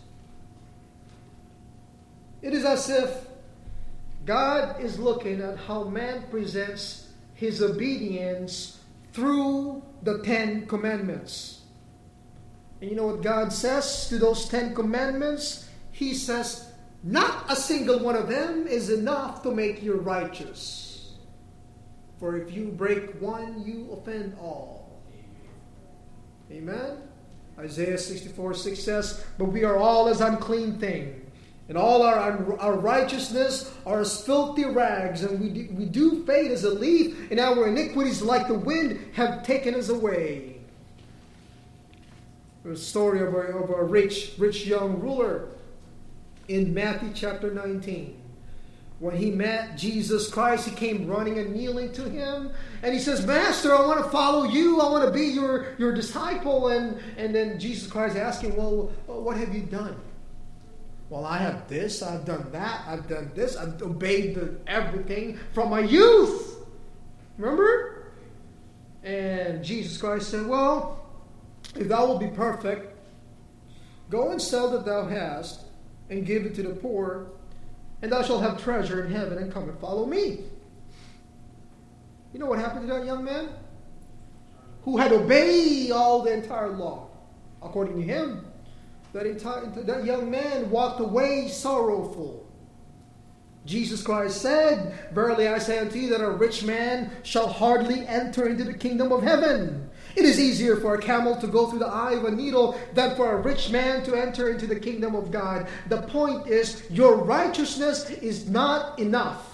It is as if God is looking at how man presents his obedience through the 10 commandments. And you know what God says to those 10 commandments? He says, not a single one of them is enough to make you righteous. For if you break one, you offend all. Amen? Isaiah 64:6 says, but we are all as unclean thing, and all our righteousness are as filthy rags, and we do fade as a leaf, and our iniquities like the wind have taken us away. There's a story of a rich young ruler in Matthew chapter 19. When he met Jesus Christ, he came running and kneeling to him. And he says, Master, I want to follow you. I want to be your disciple. And then Jesus Christ asked him, well, what have you done? Well, I have this, I've done that, I've done this, I've obeyed everything from my youth. Remember? And Jesus Christ said, well, if thou wilt be perfect, go and sell that thou hast, and give it to the poor, and thou shalt have treasure in heaven, and come and follow me. You know what happened to that young man? Who had obeyed all the entire law. According to him, that young man walked away sorrowful. Jesus Christ said, verily I say unto you that a rich man shall hardly enter into the kingdom of heaven. It is easier for a camel to go through the eye of a needle than for a rich man to enter into the kingdom of God. The point is, your righteousness is not enough.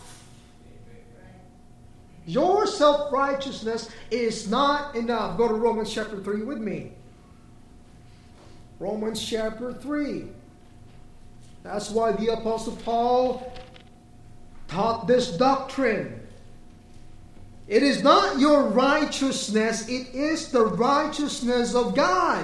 Your self-righteousness is not enough. Go to Romans chapter 3 with me. Romans chapter 3. That's why the Apostle Paul taught this doctrine. It is not your righteousness, it is the righteousness of God.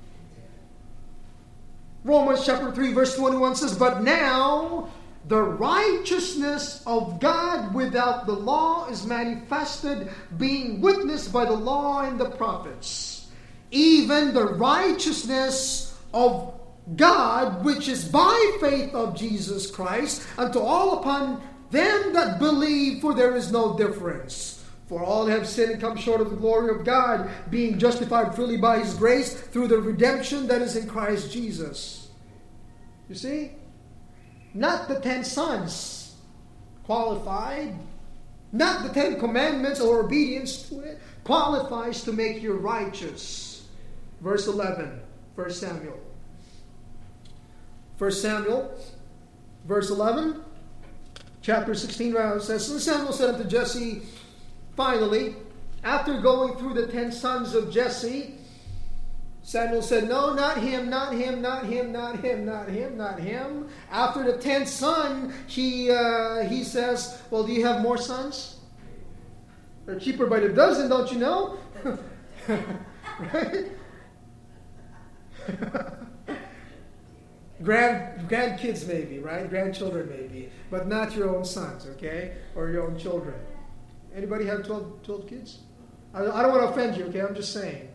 Romans chapter 3 verse 21 says, but now the righteousness of God without the law is manifested, being witnessed by the law and the prophets. Even the righteousness of God, which is by faith of Jesus Christ, unto all upon them that believe, for there is no difference. For all have sinned and come short of the glory of God, being justified freely by His grace through the redemption that is in Christ Jesus. You see? Not the 10 sons qualified. Not the 10 commandments or obedience to it qualifies to make you righteous. Verse 11, 1 Samuel. 1 Samuel, verse 11, chapter 16, says, and Samuel said unto Jesse, finally, after going through the 10 sons of Jesse, Samuel said, no, not him, not him, not him, not him, not him, not him. After the 10th son, he says, well, do you have more sons? They're cheaper by the dozen, don't you know? Right? Grandkids maybe, right? Grandchildren maybe, but not your own sons, okay? Or your own children. Anybody have 12 kids? I don't want to offend you, okay? I'm just saying.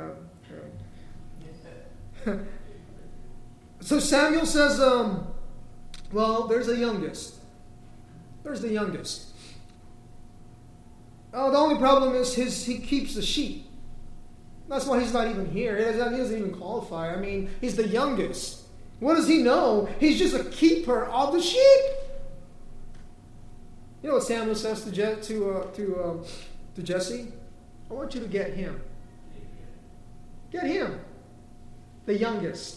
So Samuel says, well, there's the youngest. There's the youngest. Oh, the only problem is he keeps the sheep. That's why he's not even here. He doesn't even qualify. I mean, he's the youngest. What does he know? He's just a keeper of the sheep. You know what Samuel says to Jesse? I want you to get him. Get him. The youngest.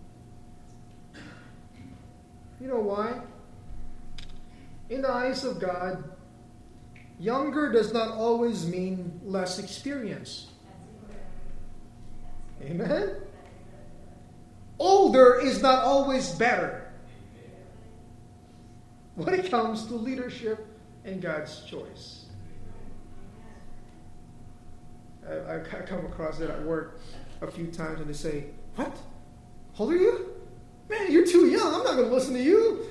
You know why? In the eyes of God, younger does not always mean less experience. Amen? Older is not always better when it comes to leadership and God's choice. I come across that at work a few times and they say, what? How old are you? Man, you're too young. I'm not going to listen to you.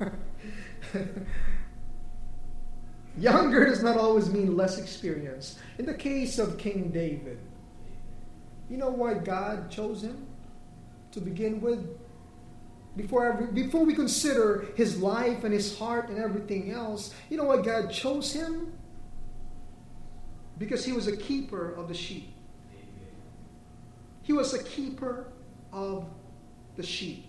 Younger does not always mean less experience. In the case of King David, you know why God chose him to begin with? Before we consider his life and his heart and everything else, you know why God chose him? Because he was a keeper of the sheep. He was a keeper of the sheep.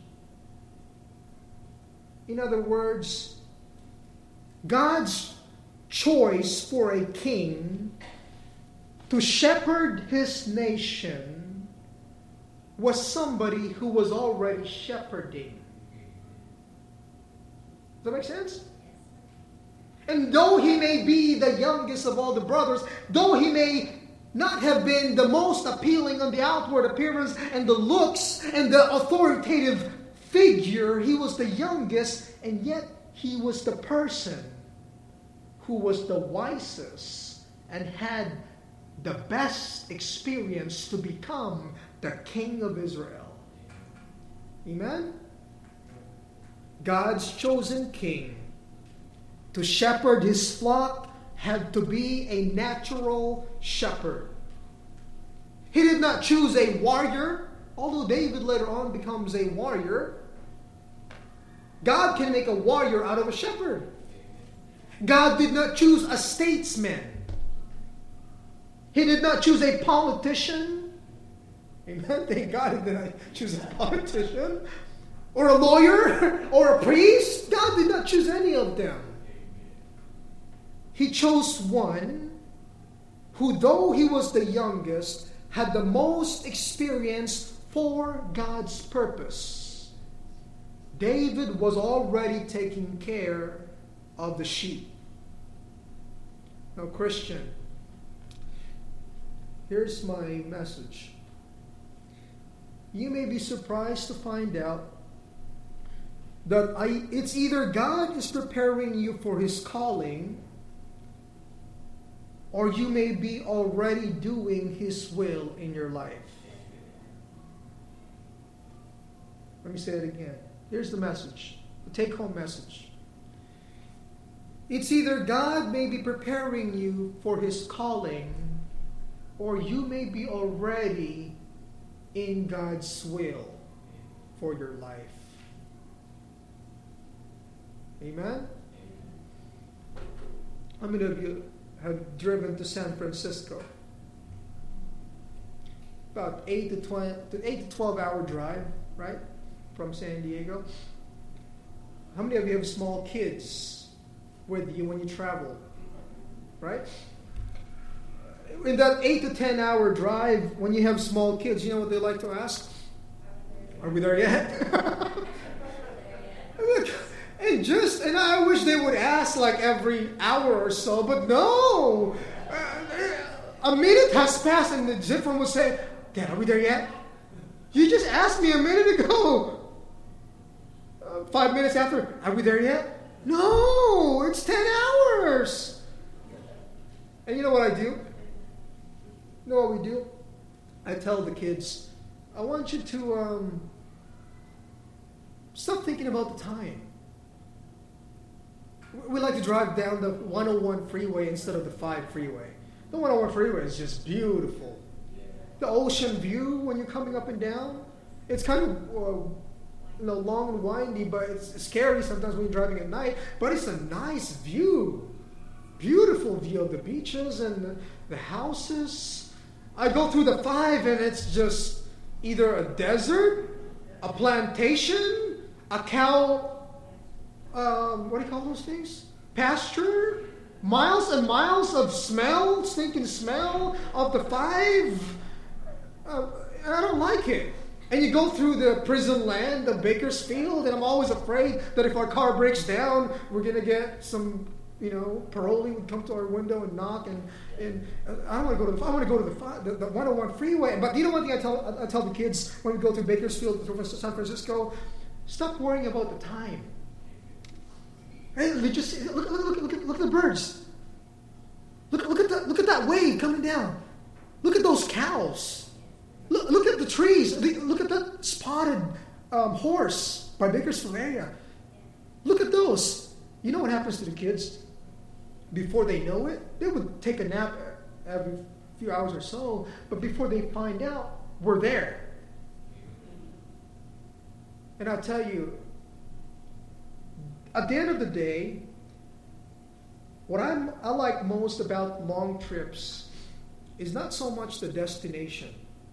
In other words, God's choice for a king to shepherd his nation was somebody who was already shepherding. Does that make sense? And though he may be the youngest of all the brothers, though he may not have been the most appealing on the outward appearance and the looks and the authoritative figure, he was the youngest, and yet he was the person who was the wisest and had the best experience to become the king of Israel. Amen? God's chosen king, to shepherd his flock had to be a natural shepherd. He did not choose a warrior, although David later on becomes a warrior. God can make a warrior out of a shepherd. God did not choose a statesman. He did not choose a politician. Amen. Thank God he did not choose a politician. Or a lawyer. Or a priest. God did not choose any of them. He chose one who, though he was the youngest, had the most experience for God's purpose. David was already taking care of the sheep. Now, Christian, here's my message. You may be surprised to find out that it's either God is preparing you for his calling, or you may be already doing his will in your life. Let me say it again. Here's the message, the take-home message. It's either God may be preparing you for his calling, or you may be already in God's will for your life. Amen? How many of you have driven to San Francisco? About 8 to 12 hour drive, right? From San Diego. How many of you have small kids with you when you travel? Right? In that 8 to 10 hour drive, when you have small kids, you know what they like to ask? Are we there yet? And I wish they would ask like every hour or so, but no. A minute has passed and the different would say, Dad, are we there yet? You just asked me a minute ago. 5 minutes after, are we there yet? No, it's 10 hours. And you know what I do? You know what we do? I tell the kids, I want you to stop thinking about the time. We like to drive down the 101 freeway instead of the 5 freeway. The 101 freeway is just beautiful. The ocean view when you're coming up and down, it's kind of long and windy, but it's scary sometimes when you're driving at night. But it's a nice view. Beautiful view of the beaches and the houses. I go through the 5 and it's just either a desert, a plantation, a cow, what do you call those things? Pasture. Miles and miles of smell, stinking smell of the 5. I don't like it. And you go through the prison land of Bakersfield, and I'm always afraid that if our car breaks down, we're going to get some, parolee would come to our window and knock, and I don't want to go to I want to go to the 101 freeway. But you know one thing I tell the kids when we go through Bakersfield, through San Francisco? Stop worrying about the time. Hey, just look at the birds. Look at that wave coming down. Look at those cows. Look at the trees. Look at that spotted horse by Bakersfield area. Look at those. You know what happens to the kids? Before they know it, they would take a nap every few hours or so, but before they find out, we're there. And I'll tell you, at the end of the day, what I like most about long trips is not so much the destination,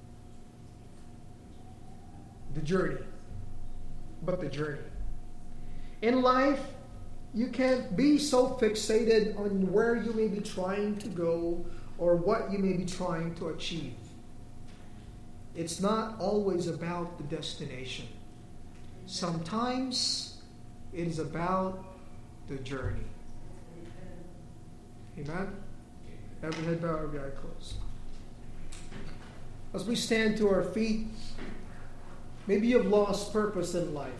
the journey, but the journey. In life, you can't be so fixated on where you may be trying to go or what you may be trying to achieve. It's not always about the destination. Sometimes it is about the journey. Amen? Every head bowed, every eye closed. As we stand to our feet, maybe you've lost purpose in life.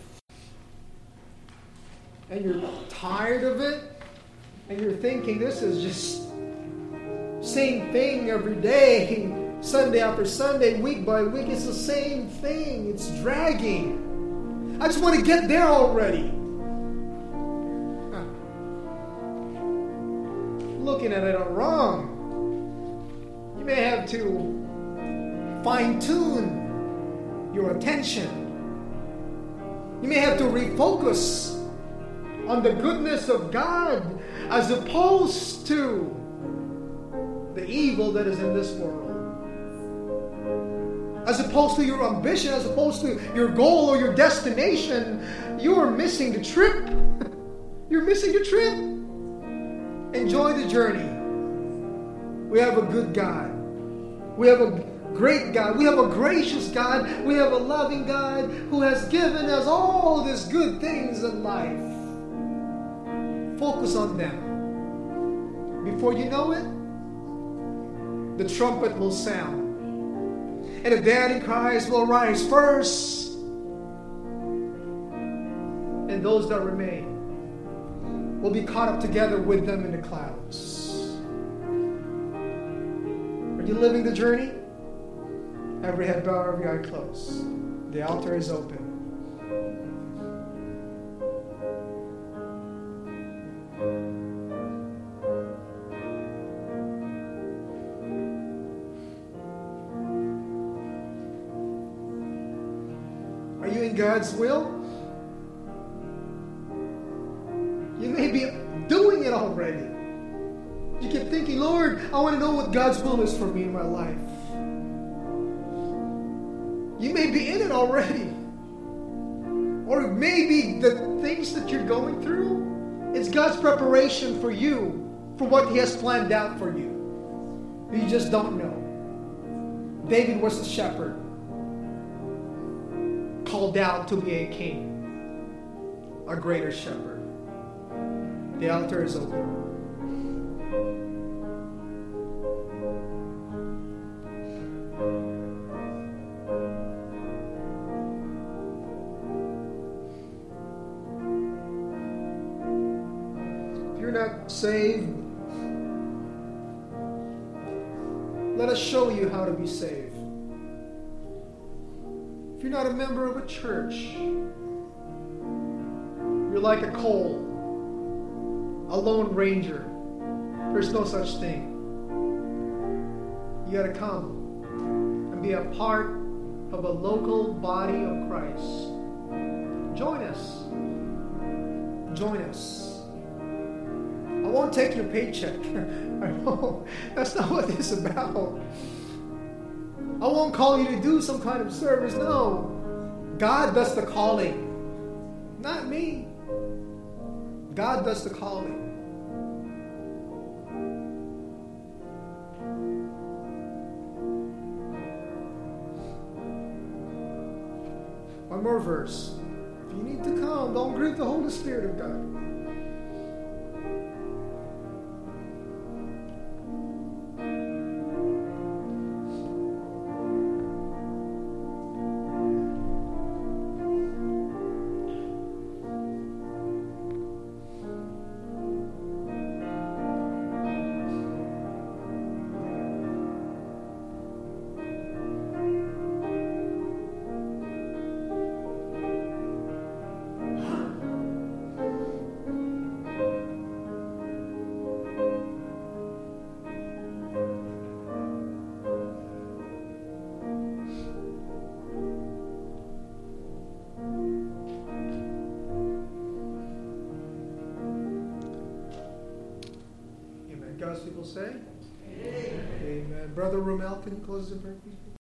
And you're tired of it. And you're thinking, this is just same thing every day. Sunday after Sunday, week by week, it's the same thing. It's dragging. I just want to get there already. looking at it wrong. You may have to fine-tune your attention. You may have to refocus on the goodness of God as opposed to the evil that is in this world. As opposed to your ambition, as opposed to your goal or your destination, you are missing the trip. You're missing your trip. Enjoy the journey. We have a good God. We have a great God. We have a gracious God. We have a loving God who has given us all these good things in life. Focus on them. Before you know it, the trumpet will sound. And the dead in Christ will rise first. And those that remain will be caught up together with them in the clouds. Are you living the journey? Every head bowed, every eye closed. The altar is open. Are you in God's will? You may be doing it already. You keep thinking, Lord, I want to know what God's will is for me in my life. You may be in it already. Or maybe the things that you're going through, it's God's preparation for you, for what He has planned out for you. You just don't know. David was a shepherd, called out to be a king, a greater shepherd. The altar is open. If you're not saved, let us show you how to be saved. If you're not a member of a church, you're like a coal, a lone ranger. There's no such thing. You got to come and be a part of a local body of Christ. Join us. Join us. I won't take your paycheck. I know. That's not what this is about. I won't call you to do some kind of service. No. God does the calling. Not me. God does the calling. One more verse. If you need to come, don't grieve the Holy Spirit of God. God's people say? Amen. Amen. Brother Romel, can you close the prayer, please?